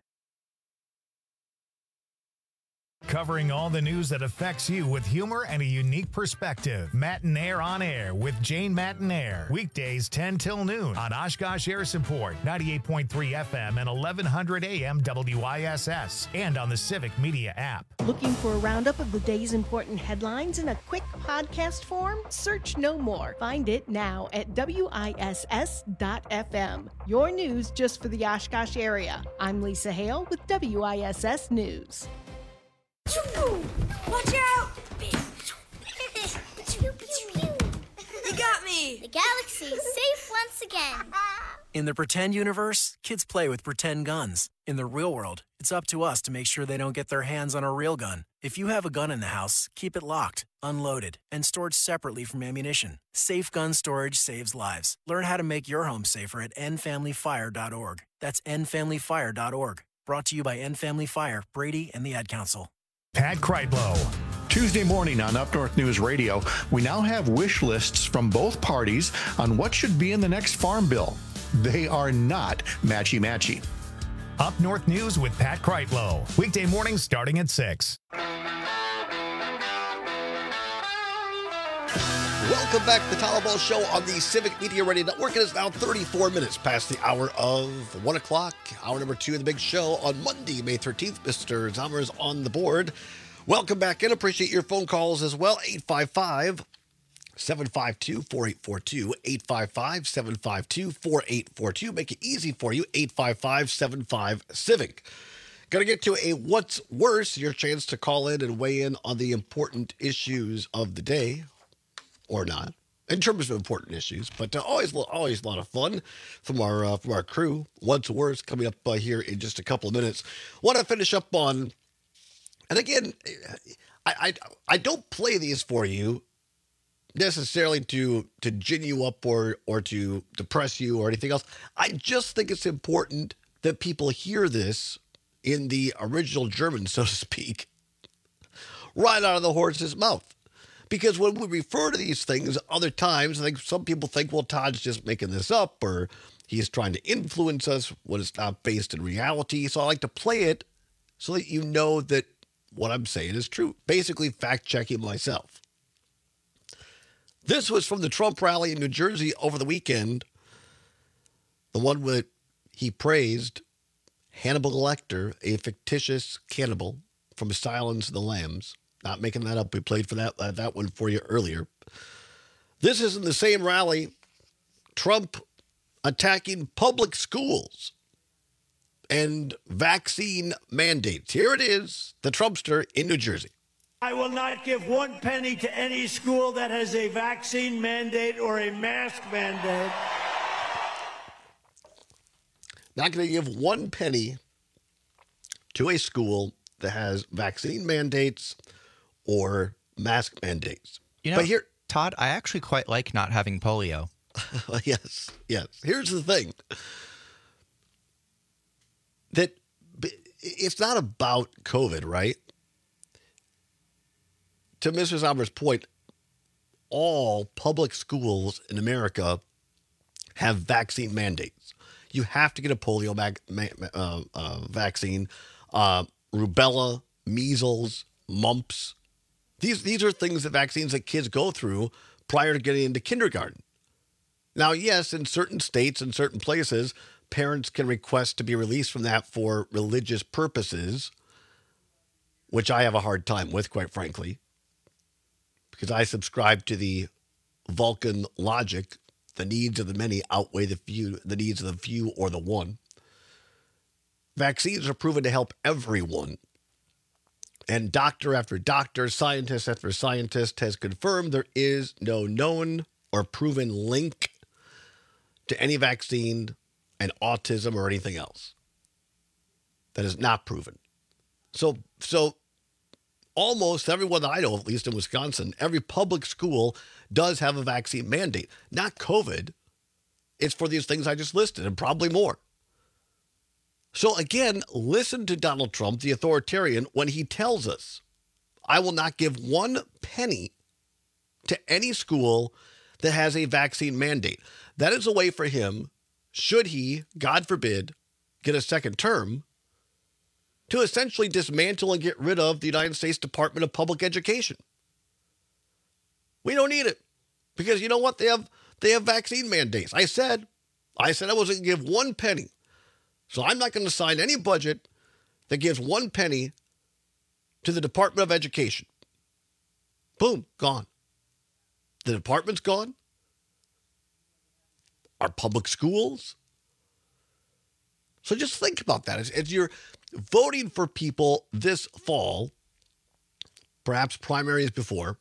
Covering all the news that affects you with humor and a unique perspective. Matinaire on Air with Jane Matinaire. Weekdays ten till noon on Oshkosh Air Support, ninety-eight point three F M and eleven hundred A M W I S S, and on the Civic Media app.
Looking for a roundup of the day's important headlines in a quick podcast form? Search no more. Find it now at W I S S dot F M. Your news just for the Oshkosh area. I'm Lisa Hale with W I S S News.
Watch out! You got me!
The galaxy is safe once again.
In the pretend universe, kids play with pretend guns. In the real world, it's up to us to make sure they don't get their hands on a real gun. If you have a gun in the house, keep it locked, unloaded, and stored separately from ammunition. Safe gun storage saves lives. Learn how to make your home safer at end family fire dot org. That's end family fire dot org. Brought to you by End Family Fire, Brady, and the Ad Council.
Pat Kreitlow.
Tuesday morning on Up North News Radio, we now have wish lists from both parties on what should be in the next farm bill. They are not matchy-matchy.
Up North News with Pat Kreitlow. Weekday mornings starting at six.
Welcome back to the Tyler Ball Show on the Civic Media Radio Network. It is now thirty-four minutes past the hour of one o'clock. Hour number two of the big show on Monday, May thirteenth. Mister Zommer is on the board. Welcome back in. Appreciate your phone calls as well. eight five five, seven five two, four eight four two. eight five five, seven five two, four eight four two. Make it easy for you. eight five five, seven five, CIVIC. Going to get to a What's Worse, your chance to call in and weigh in on the important issues of the day, or not, in terms of important issues, but uh, always always a lot of fun from our uh, from our crew. What's Worse coming up uh, here in just a couple of minutes. Want to finish up on, and again, I, I, I don't play these for you necessarily to to gin you up or or to depress you or anything else. I just think it's important that people hear this in the original German, so to speak, right out of the horse's mouth. Because when we refer to these things other times, I think some people think, well, Todd's just making this up or he's trying to influence us when it's not based in reality. So I like to play it so that you know that what I'm saying is true. Basically fact-checking myself. This was from the Trump rally in New Jersey over the weekend. The one where he praised Hannibal Lecter, a fictitious cannibal from Silence of the Lambs. Not making that up. We played for that uh, that one for you earlier. This is in the same rally. Trump attacking public schools and vaccine mandates. Here it is, the Trumpster in New Jersey.
I will not give one penny to any school that has a vaccine mandate or a mask mandate.
Not going to give one penny to a school that has vaccine mandates or mask mandates.
You know,
but here,
Todd, I actually quite like not having polio.
yes, yes. Here's the thing. That it's not about COVID, right? To Mister Sommer's point, all public schools in America have vaccine mandates. You have to get a polio mag, uh, uh, vaccine, uh, rubella, measles, mumps. These these are things that vaccines that kids go through prior to getting into kindergarten. Now, yes, in certain states and certain places, parents can request to be released from that for religious purposes, which I have a hard time with, quite frankly, because I subscribe to the Vulcan logic. The needs of the many outweigh the few, the needs of the few or the one. Vaccines are proven to help everyone. And doctor after doctor, scientist after scientist has confirmed there is no known or proven link to any vaccine and autism or anything else. That is not proven. So, so almost everyone that I know, at least in Wisconsin, every public school does have a vaccine mandate. Not COVID. It's for these things I just listed and probably more. So again, listen to Donald Trump, the authoritarian, when he tells us, I will not give one penny to any school that has a vaccine mandate. That is a way for him, should he, God forbid, get a second term, to essentially dismantle and get rid of the United States Department of Public Education. We don't need it because you know what? They have they have vaccine mandates. I said, I said I wasn't going to give one penny. So I'm not going to sign any budget that gives one penny to the Department of Education. Boom, gone. The department's gone. Our public schools. So just think about that. As, as you're voting for people this fall, perhaps primaries before,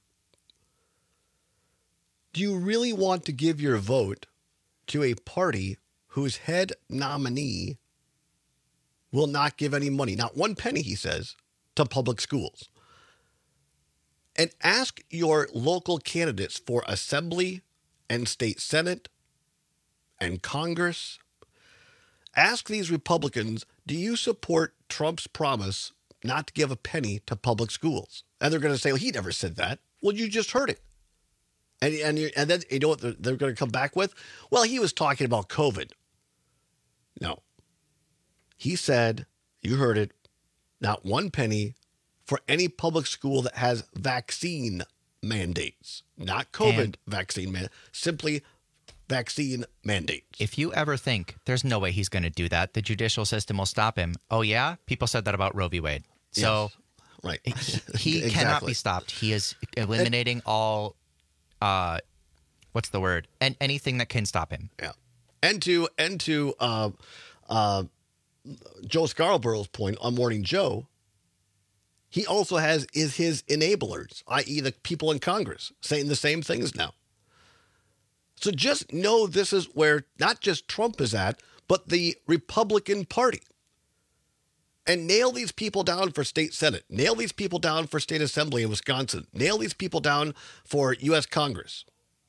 do you really want to give your vote to a party whose head nominee will not give any money, not one penny, he says, to public schools? And ask your local candidates for assembly and state senate and Congress. Ask these Republicans, do you support Trump's promise not to give a penny to public schools? And they're going to say, well, he never said that. Well, you just heard it. And and, you, and then you know what they're, they're going to come back with? Well, he was talking about COVID. No. He said, you heard it, not one penny for any public school that has vaccine mandates. Not COVID
And-
vaccine mandates, simply vaccine mandates.
If you ever think there's no way he's going to do that, the judicial system will stop him. Oh, yeah? People said that about Roe v. Wade. So
Yes, right.
he
Exactly.
cannot be stopped. He is eliminating all, uh, what's the word? And anything that can stop him.
Yeah. And to, and to uh, uh, Joe Scarborough's point on Morning Joe, he also has is his enablers, that is the people in Congress, saying the same things now. So just know this is where not just Trump is at, but the Republican Party. And nail these people down for state Senate. Nail these people down for state assembly in Wisconsin. Nail these people down for U S Congress.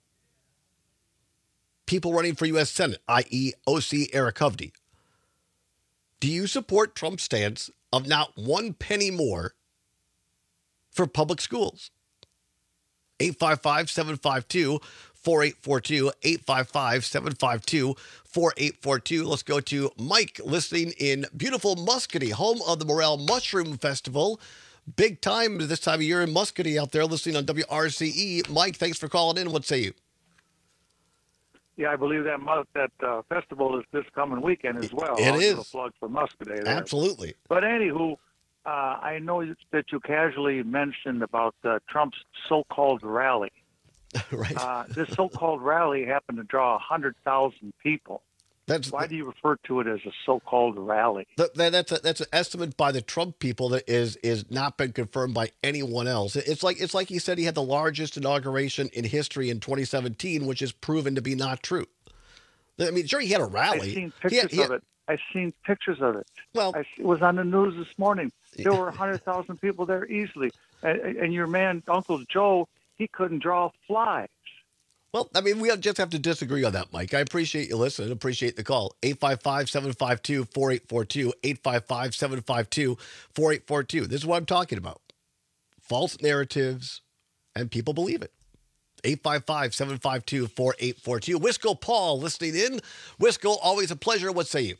People running for U S Senate, that is. O C Eric Hovde. Do you support Trump's stance of not one penny more for public schools? eight five five, seven five two, four eight four two, eight five five, seven five two, four eight four two. Let's go to Mike, listening in beautiful Muscatine, home of the Morel Mushroom Festival. Big time this time of year in Muscatine out there, listening on W R C E. Mike, thanks for calling in. What say you?
Yeah, I believe that mu- that uh, festival is this coming weekend as well.
It
I'll
is.
give a plug for Muscadet there.
Absolutely.
But anywho, uh, I know that you casually mentioned about uh, Trump's so-called rally.
Right.
Uh, this so-called rally happened to draw one hundred thousand people.
That's,
Why do you refer to it as a so-called rally?
That, that, that's a, that's an estimate by the Trump people that is is not been confirmed by anyone else. It's like it's like he said he had the largest inauguration in history in twenty seventeen, which is proven to be not true. I mean, sure, he had a rally.
I've seen
He
pictures
had- he had-
of it. I've seen pictures of it.
Well,
I, it was on the news this morning. There were one hundred thousand people there easily. And, and your man, Uncle Joe, he couldn't draw flies.
Well, I mean, we just have to disagree on that, Mike. I appreciate you listening. Appreciate the call. eight five five, seven five two, four eight four two, eight five five, seven five two, four eight four two. This is what I'm talking about. False narratives, and people believe it. eight five five, seven five two, four eight four two. Wisco Paul listening in. Wisco, always a pleasure. What say you?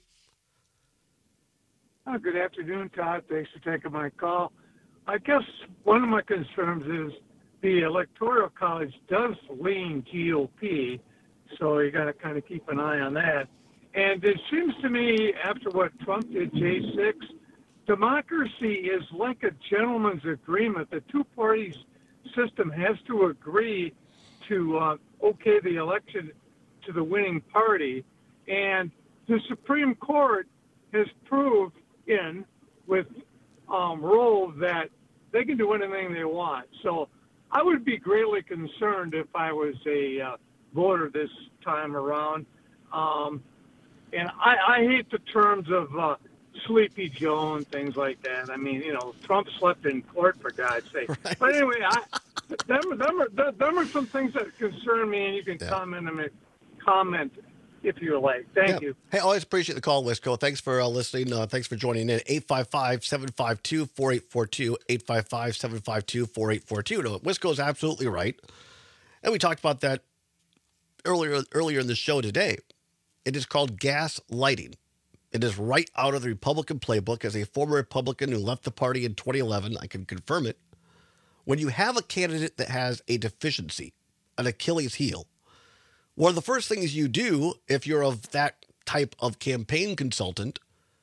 Oh, good afternoon, Todd. Thanks for taking my call. I guess one of my concerns is the Electoral College does lean G O P, so you got to kind of keep an eye on that. And it seems to me, after what Trump did, J six, democracy is like a gentleman's agreement. The two-party system has to agree to uh, okay the election to the winning party, and the Supreme Court has proved in with um, Roe that they can do anything they want. So I would be greatly concerned if I was a uh, voter this time around. Um, and I, I hate the terms of uh, Sleepy Joe and things like that. I mean, you know, Trump slept in court, for God's sake. Right. But anyway, I, them, them, are, them are some things that concern me, and you can yeah. comment on it, comment if you like. Thank yeah. you.
Hey, always appreciate the call, Wisco. Thanks for uh, listening. Uh, thanks for joining in. eight five five, seven five two, four eight four two, eight five five, seven five two, four eight four two. No, Wisco is absolutely right. And we talked about that earlier earlier in the show today. It is called gaslighting. It is right out of the Republican playbook. As a former Republican who left the party in twenty eleven, I can confirm it. When you have a candidate that has a deficiency, an Achilles heel, one of the first things you do, if you're of that type of campaign consultant,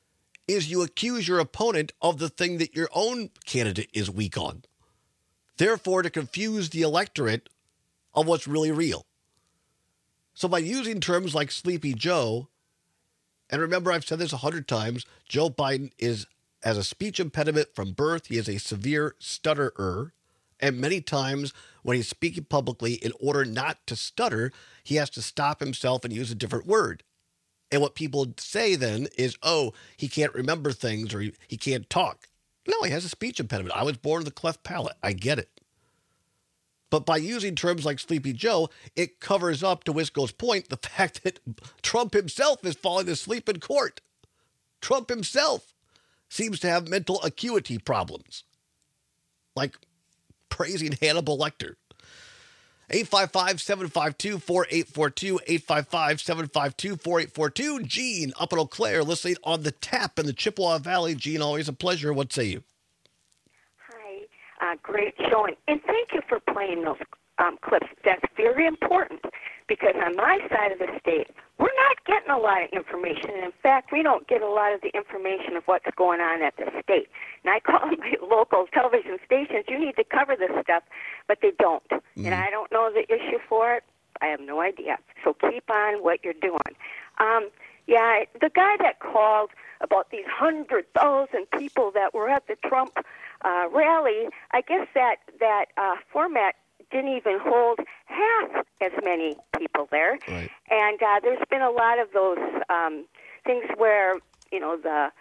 is you accuse your opponent of the thing that your own candidate is weak on. Therefore, to confuse the electorate of what's really real. So by using terms like Sleepy Joe, and remember I've said this a hundred times, Joe Biden is, has a speech impediment from birth. He is a severe stutterer. And many times when he's speaking publicly, in order not to stutter, he has to stop himself and use a different word. And what people say then is, oh, he can't remember things or he, he can't talk. No, he has a speech impediment. I was born with a cleft palate. I get it. But by using terms like Sleepy Joe, it covers up, to Wisco's point, the fact that Trump himself is falling asleep in court. Trump himself seems to have mental acuity problems. Like praising Hannibal Lecter. eight five five, seven five two, four eight four two, eight five five, seven five two, four eight four two. Gene up in Eau Claire listening on the tap in the Chippewa Valley. Gene, always a pleasure. What say you?
Uh, great showing. And thank you for playing those um, clips. That's very important because on my side of the state, we're not getting a lot of information. And in fact, we don't get a lot of the information of what's going on at the state. And I call my local television stations, you need to cover this stuff, but they don't. Mm. And I don't know the issue for it. I have no idea. So keep on what you're doing. Um, yeah, the guy that called about these hundred thousand people that were at the Trump uh, rally. I guess that that uh, format didn't even hold half as many people there.
Right.
And uh, there's been a lot of those um, things where, you know, the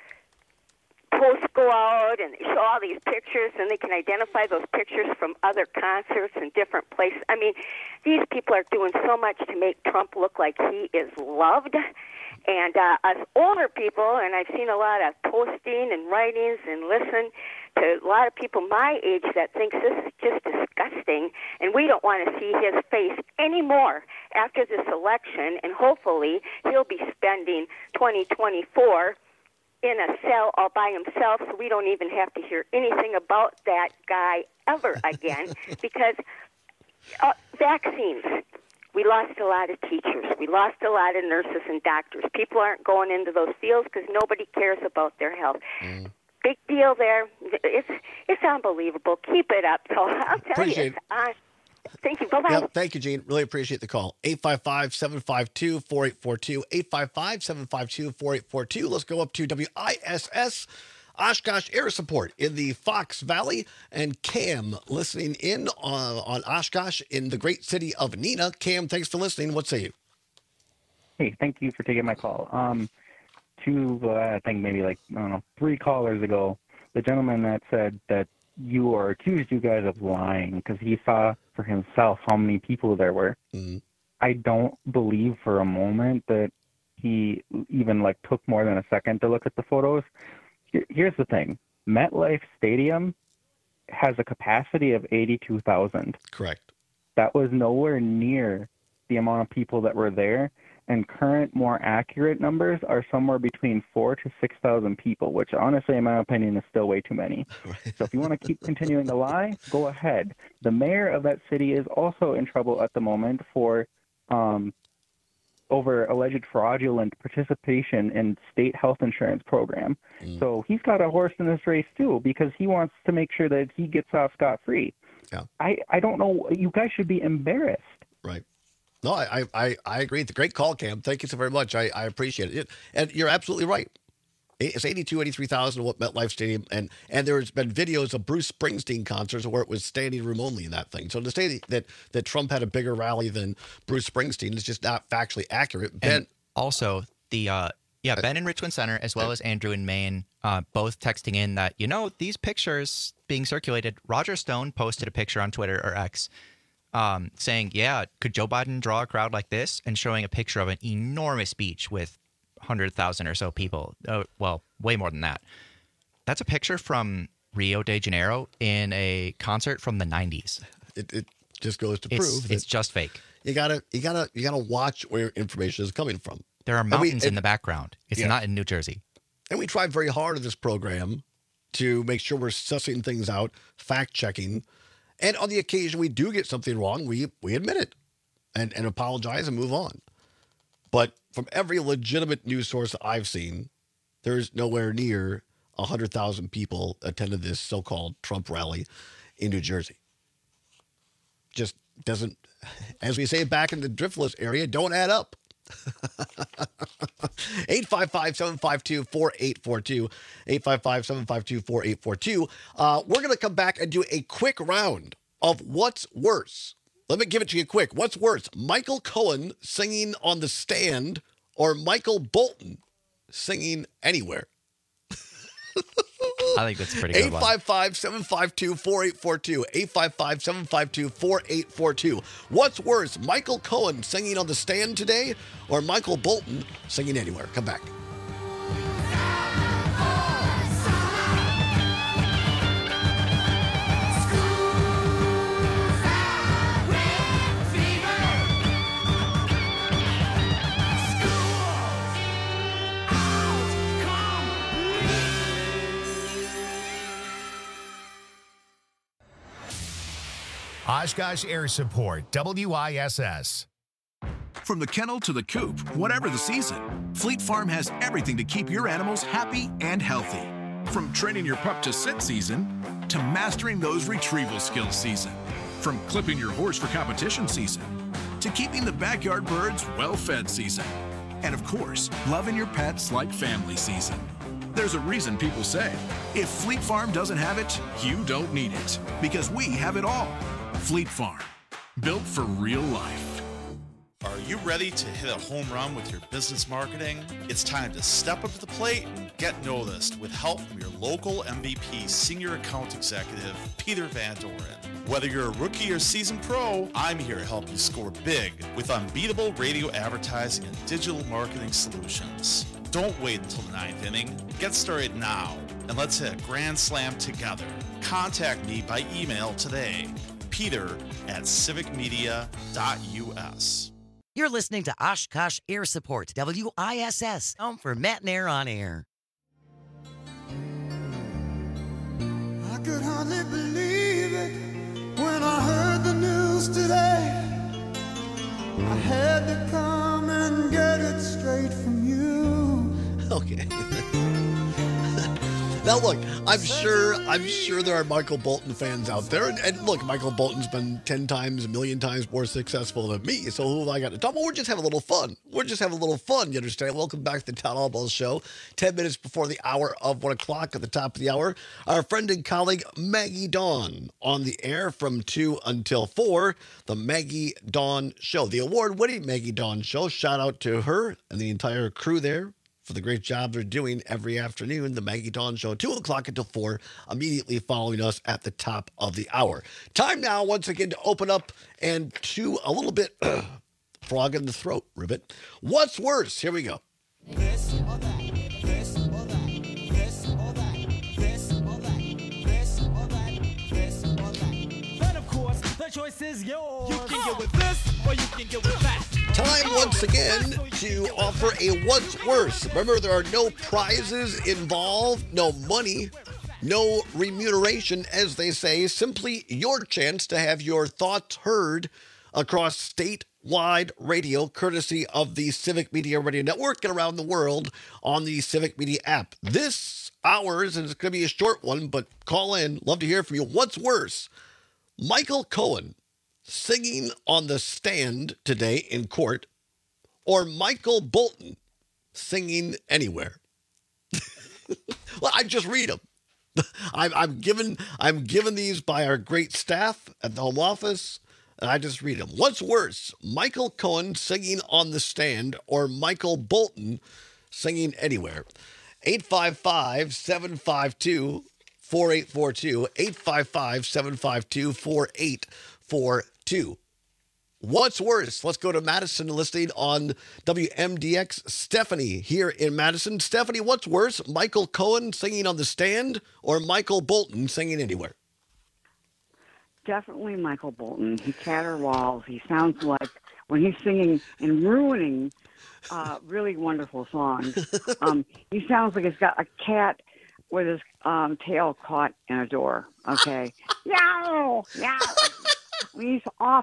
posts go out and they show all these pictures and they can identify those pictures from other concerts in different places. I mean, these people are doing so much to make Trump look like he is loved. And uh, us older people, and I've seen a lot of posting and writings and listen to a lot of people my age that thinks this is just disgusting, and we don't want to see his face anymore after this election, and hopefully he'll be spending twenty twenty-four in a cell all by himself, so we don't even have to hear anything about that guy ever again, because uh, vaccines, we lost a lot of teachers. We lost a lot of nurses and doctors. People aren't going into those fields because nobody cares about their health. Mm. Big deal there. It's it's unbelievable. Keep it up. So I'll tell
Appreciate
you. Uh, thank you. Bye-bye.
Yep, thank you, Gene. Really appreciate the call. eight five five, seven five two, four eight four two. eight five five, seven five two, four eight four two. Let's go up to W I S S. Oshkosh Air Support in the Fox Valley, and Cam listening in on, on Oshkosh in the great city of Neenah. Cam, thanks for listening. What say you?
Hey, thank you for taking my call. Um, two, uh, I think maybe like, I don't know, three callers ago, the gentleman that said that you or accused you guys of lying because he saw for himself how many people there were.
Mm-hmm.
I don't believe for a moment that he even like took more than a second to look at the photos. Here's the thing. MetLife Stadium has a capacity of eighty-two thousand.
Correct.
That was nowhere near the amount of people that were there, and current, more accurate numbers are somewhere between four to six thousand people, which honestly, in my opinion, is still way too many. Right. So if you want to keep continuing to lie, go ahead. The mayor of that city is also in trouble at the moment for um, over alleged fraudulent participation in state health insurance program. Mm. So he's got a horse in this race too, because he wants to make sure that he gets off scot-free.
Yeah.
I, I don't know. You guys should be embarrassed.
Right. No, I, I, I agree. It's a great call, Cam. Thank you so very much. I, I appreciate it. And you're absolutely right. It's eighty-two, eighty-three thousand at MetLife Stadium. And, and there's been videos of Bruce Springsteen concerts where it was standing room only in that thing. So to say that, that Trump had a bigger rally than Bruce Springsteen is just not factually accurate. Ben,
and also, the uh, yeah, Ben in Richland Center, as well as Andrew in Maine, uh, both texting in that, you know, these pictures being circulated. Roger Stone posted a picture on Twitter or X um, saying, yeah, could Joe Biden draw a crowd like this? And showing a picture of an enormous beach with one hundred thousand or so people. Oh, well, way more than that. That's a picture from Rio de Janeiro in a concert from the nineties.
It, it just goes to
it's,
prove that
it's just fake.
You gotta, you gotta, you gotta watch where your information is coming from.
There are mountains
and we, and,
in the background. It's yeah. not in New Jersey.
And we tried very hard in this program to make sure we're sussing things out, fact checking, and on the occasion we do get something wrong, we we admit it, and and apologize and move on. But from every legitimate news source that I've seen, there's nowhere near one hundred thousand people attended this so-called Trump rally in New Jersey. Just doesn't, as we say back in the Driftless area, don't add up. eight five five, seven five two, four eight four two. eight five five, seven five two, four eight four two. Uh, we're going to come back and do a quick round of what's worse. Let me give it to you quick. What's worse, Michael Cohen singing on the stand or Michael Bolton singing anywhere?
I think that's a pretty good
eight five five, seven five two, four eight four two. eight five five, seven five two, four eight four two. What's worse, Michael Cohen singing on the stand today or Michael Bolton singing anywhere? Come back.
Oshkosh Air Support, W I S S.
From the kennel to the coop, whatever the season, Fleet Farm has everything to keep your animals happy and healthy. From training your pup to sit season to mastering those retrieval skills season. From clipping your horse for competition season to keeping the backyard birds well-fed season. And of course, loving your pets like family season. There's a reason people say, if Fleet Farm doesn't have it, you don't need it. Because we have it all. Fleet Farm, built for real life.
Are you ready to hit a home run with your business marketing? It's time to step up to the plate and get noticed with help from your local M V P Senior Account Executive, Peter Van Doren. Whether you're a rookie or seasoned pro, I'm here to help you score big with unbeatable radio advertising and digital marketing solutions. Don't wait until the ninth inning. Get started now, and let's hit a grand slam together. Contact me by email today, peter at civic media dot u s.
You're listening to Oshkosh Air Support, W I S S, home for Matt and Air on Air.
I could hardly believe it when I heard the news today. I had to come and get it straight from you.
Okay. Now look, I'm sure I'm sure there are Michael Bolton fans out there, and, and look, Michael Bolton's been ten times, a million times more successful than me, so who have I got to talk about? We're just having a little fun. We're just having a little fun, you understand? Welcome back to the Town Hall Ball Show. Ten minutes before the hour of one o'clock at the top of the hour. Our friend and colleague Maggie Dawn on the air from two until four, the Maggie Dawn Show. The award-winning Maggie Dawn Show. Shout out to her and the entire crew there for the great job they're doing every afternoon. The Maggie Dawn Show, two o'clock until four, immediately following us at the top of the hour. Time now, once again, to open up and to a little bit frog in the throat, Ribbit. What's worse? Here we go.
This or that, this or that, this or that, this or that, this or that, this or that. Then, of course, the choice is yours. You can get with this or you can get with that.
Time once again to offer a what's worse. Remember, there are no prizes involved, no money, no remuneration, as they say. Simply your chance to have your thoughts heard across statewide radio, courtesy of the Civic Media Radio Network and around the world on the Civic Media app. This hours, and it's going to be a short one, but call in. Love to hear from you. What's worse? Michael Cohen singing on the stand today in court, or Michael Bolton singing anywhere? Well, I just read them. I'm, I'm given I'm given these by our great staff at the home office, and I just read them. What's worse, Michael Cohen singing on the stand or Michael Bolton singing anywhere? eight five five, seven five two, four eight four two, eight five five, seven five two, four eight four two. What's worse? Let's go to Madison, listening on W M D X. Stephanie here in Madison. Stephanie, what's worse? Michael Cohen singing on the stand or Michael Bolton singing anywhere?
Definitely Michael Bolton. He caterwauls. He sounds like when he's singing and ruining uh, really wonderful songs. um, he sounds like he's got a cat with his um, tail caught in a door. Okay. Yow! Yow! He's off.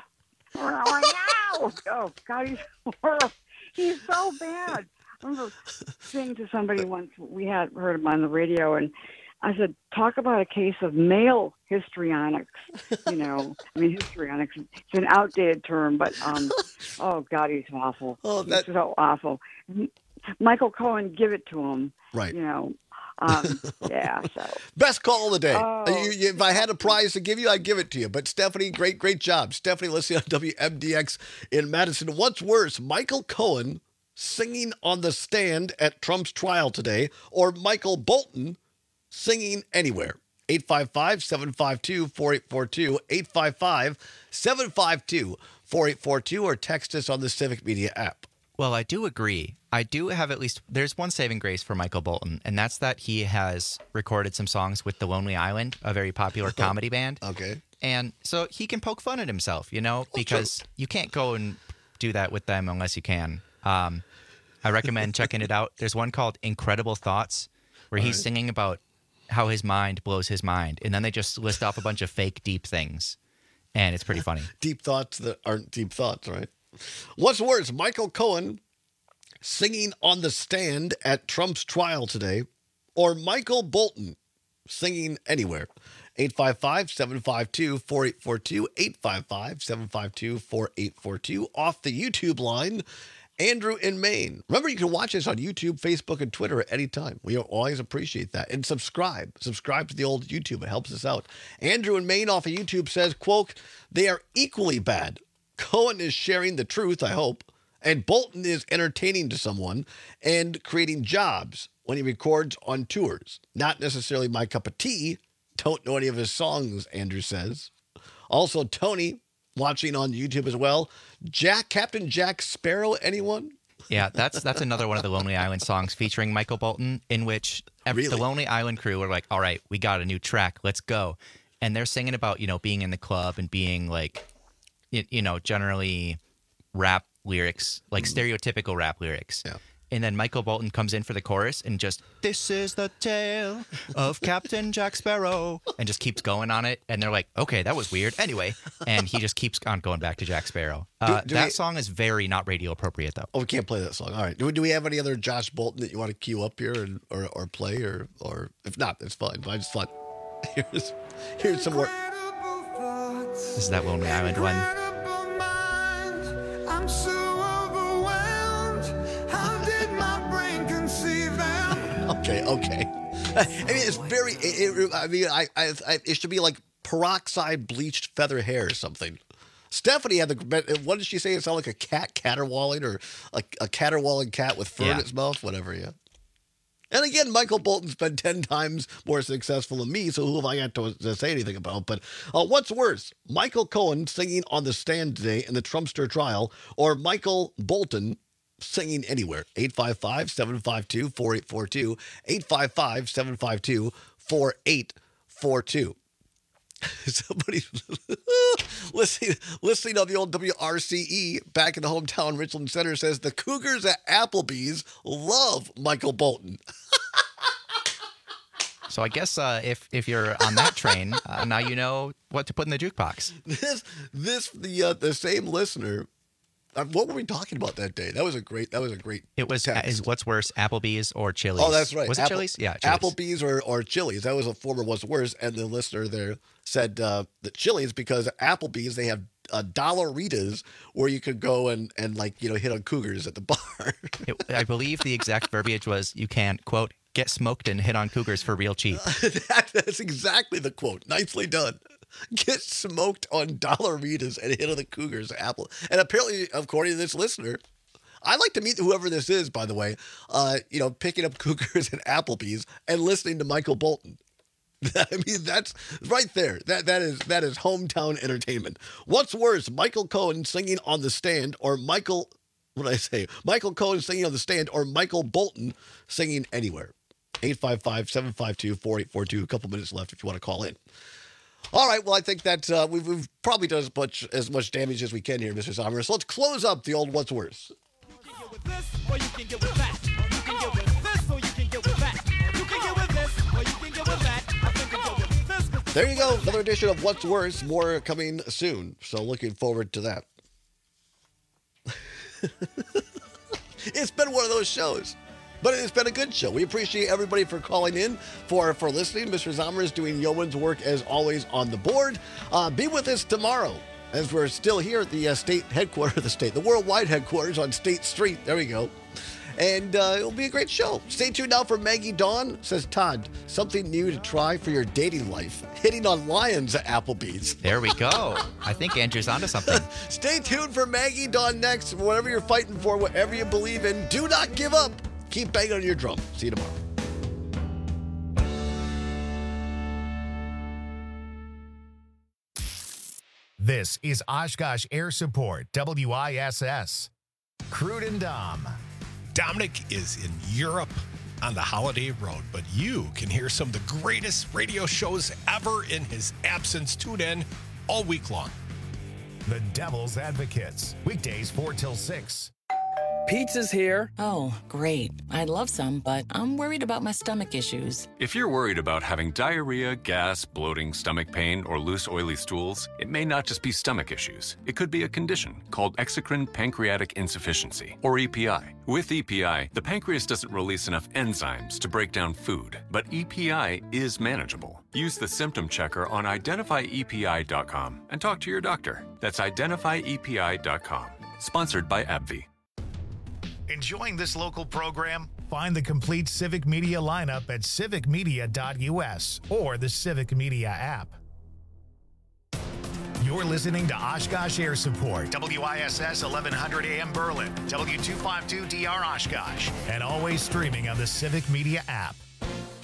Oh, oh, God, he's horrible. He's so bad. I remember saying to somebody once, we had heard him on the radio, and I said, talk about a case of male histrionics. You know, I mean, histrionics, it's an outdated term, but, um, oh, God, he's awful. Oh, that... He's so awful. Michael Cohen, give it to him.
Right.
You know, um, yeah, so.
Best call of the day.
Oh.
You, you, if I had a prize to give you, I'd give it to you. But Stephanie, great, great job. Stephanie, listening on W M D X in Madison. What's worse, Michael Cohen singing on the stand at Trump's trial today or Michael Bolton singing anywhere? eight five five, seven five two, four eight four two, eight five five, seven five two, four eight four two, or text us on the Civic Media app.
Well, I do agree. I do have at least, there's one saving grace for Michael Bolton, and that's that he has recorded some songs with The Lonely Island, a very popular comedy band.
Okay.
And so he can poke fun at himself, you know, because oh, you can't go and do that with them unless you can. Um, I recommend checking it out. There's one called Incredible Thoughts, where All he's right. singing about how his mind blows his mind, and then they just list off a bunch of fake deep things, and it's pretty funny.
Deep thoughts that aren't deep thoughts, right? What's worse, Michael Cohen singing on the stand at Trump's trial today or Michael Bolton singing anywhere? eight five five, seven five two, four eight four two, eight five five, seven five two, four eight four two. Off the YouTube line, Andrew in Maine. Remember, you can watch us on YouTube, Facebook, and Twitter at any time. We always appreciate that. And subscribe. Subscribe to the old YouTube. It helps us out. Andrew in Maine off of YouTube says, quote, they are equally bad. Cohen is sharing the truth, I hope, and Bolton is entertaining to someone and creating jobs when he records on tours. Not necessarily my cup of tea. Don't know any of his songs, Andrew says. Also, Tony, watching on YouTube as well. Jack, Captain Jack Sparrow, anyone?
Yeah, that's that's another one of the Lonely Island songs featuring Michael Bolton, in which every,
Really?
the Lonely Island crew were like, all right, we got a new track, let's go. And they're singing about, you know, being in the club and being like, you, you know, generally rap lyrics, like stereotypical rap lyrics.
Yeah.
And then Michael Bolton comes in for the chorus and just, this is the tale of Captain Jack Sparrow, and just keeps going on it. And they're like, okay, that was weird. Anyway, and he just keeps on going back to Jack Sparrow. Uh,
Do- do
that
we-
song is very not radio appropriate, though.
Oh, we can't play that song. All right. Do we, do we have any other Josh Bolton that you want to cue up here and or, or play? Or, or if not, that's fine. But I just thought, here's, here's some more.
This is that Lonely Island one.
I'm so overwhelmed. How did my brain conceive them?
Okay, okay. I mean, it's very. It, it, I mean, I, I, I, it should be like peroxide bleached feather hair or something. Stephanie had the. What did she say? It sounded like a cat caterwauling or a, a caterwauling cat with fur in
Yeah.
its mouth, whatever. Yeah. And again, Michael Bolton's been ten times more successful than me, so who have I got to, to say anything about? But uh, what's worse, Michael Cohen singing on the stand today in the Trumpster trial, or Michael Bolton singing anywhere? eight five five, seven five two, four eight four two, eight five five, seven five two, four eight four two. Somebody listening, listening on the old W R C E back in the hometown Richland Center says the Cougars at Applebee's love Michael Bolton.
So I guess uh, if if you're on that train, uh, now you know what to put in the jukebox.
This this the uh, the same listener. Uh, what were we talking about that day? That was a great. That was a great.
It was
text.
is what's worse, Applebee's or Chili's?
Oh, that's right.
Was it
Apple-
Chili's? Yeah, Chili's.
Applebee's or, or Chili's. That was a former what's worse. And the listener there said uh, that Chili's, because at Applebee's they have uh, Dollaritas where you could go and, and like, you know, hit on cougars at the bar.
It, I believe the exact verbiage was, you can, quote, get smoked and hit on cougars for real cheap.
that, that's exactly the quote. Nicely done. Get smoked on Dollaritas and hit on the cougars at Apple. And apparently, according to this listener, I'd like to meet whoever this is, by the way, uh, you know, picking up cougars at Applebee's and listening to Michael Bolton. I mean, that's right there. That that is that is hometown entertainment. What's worse, Michael Cohen singing on the stand, or Michael, what did I say? Michael Cohen singing on the stand, or Michael Bolton singing anywhere? eight five five, seven five two, four eight four two. A couple minutes left if you want to call in. All right, well, I think that uh, we've, we've probably done as much as much damage as we can here, Mister Sommer. So let's close up the old What's Worse.
Or you can get with that. You can get with this, or you can get with that. You can get with this, or you can get with that. I think you get with this. 'cause
There you go, another edition of What's Worse. More coming soon, so looking forward to that. It's been one of those shows. But it's been a good show. We appreciate everybody for calling in, for, for listening. Mister Sommer is doing yeoman's work, as always, on the board. Uh, be with us tomorrow, as we're still here at the uh, state headquarters, the state, the worldwide headquarters on State Street. There we go. And uh, it'll be a great show. Stay tuned now for Maggie Dawn. Says, Todd, something new to try for your dating life. Hitting on lions at Applebee's.
There we go. I think Andrew's onto something.
Stay tuned for Maggie Dawn next. Whatever you're fighting for, whatever you believe in, do not give up. Keep banging on your drum. See you tomorrow.
This is Oshkosh Air Support, W I S S. Crude and Dom.
Dominic is in Europe on the holiday road, but you can hear some of the greatest radio shows ever in his absence. Tune in all week long.
The Devil's Advocates, weekdays four till six.
Pizza's here. Oh, great. I'd love some, but I'm worried about my stomach issues.
If you're worried about having diarrhea, gas, bloating, stomach pain, or loose, oily stools, it may not just be stomach issues. It could be a condition called exocrine pancreatic insufficiency, or E P I. With E P I, the pancreas doesn't release enough enzymes to break down food, but E P I is manageable. Use the symptom checker on identify E P I dot com and talk to your doctor. That's identify E P I dot com. Sponsored by AbbVie.
Enjoying this local program? Find the complete Civic Media lineup at civic media dot U S or the Civic Media app. You're listening to Oshkosh Air Support, W I S S eleven hundred A M Berlin, W two fifty-two D R Oshkosh, and always streaming on the Civic Media app.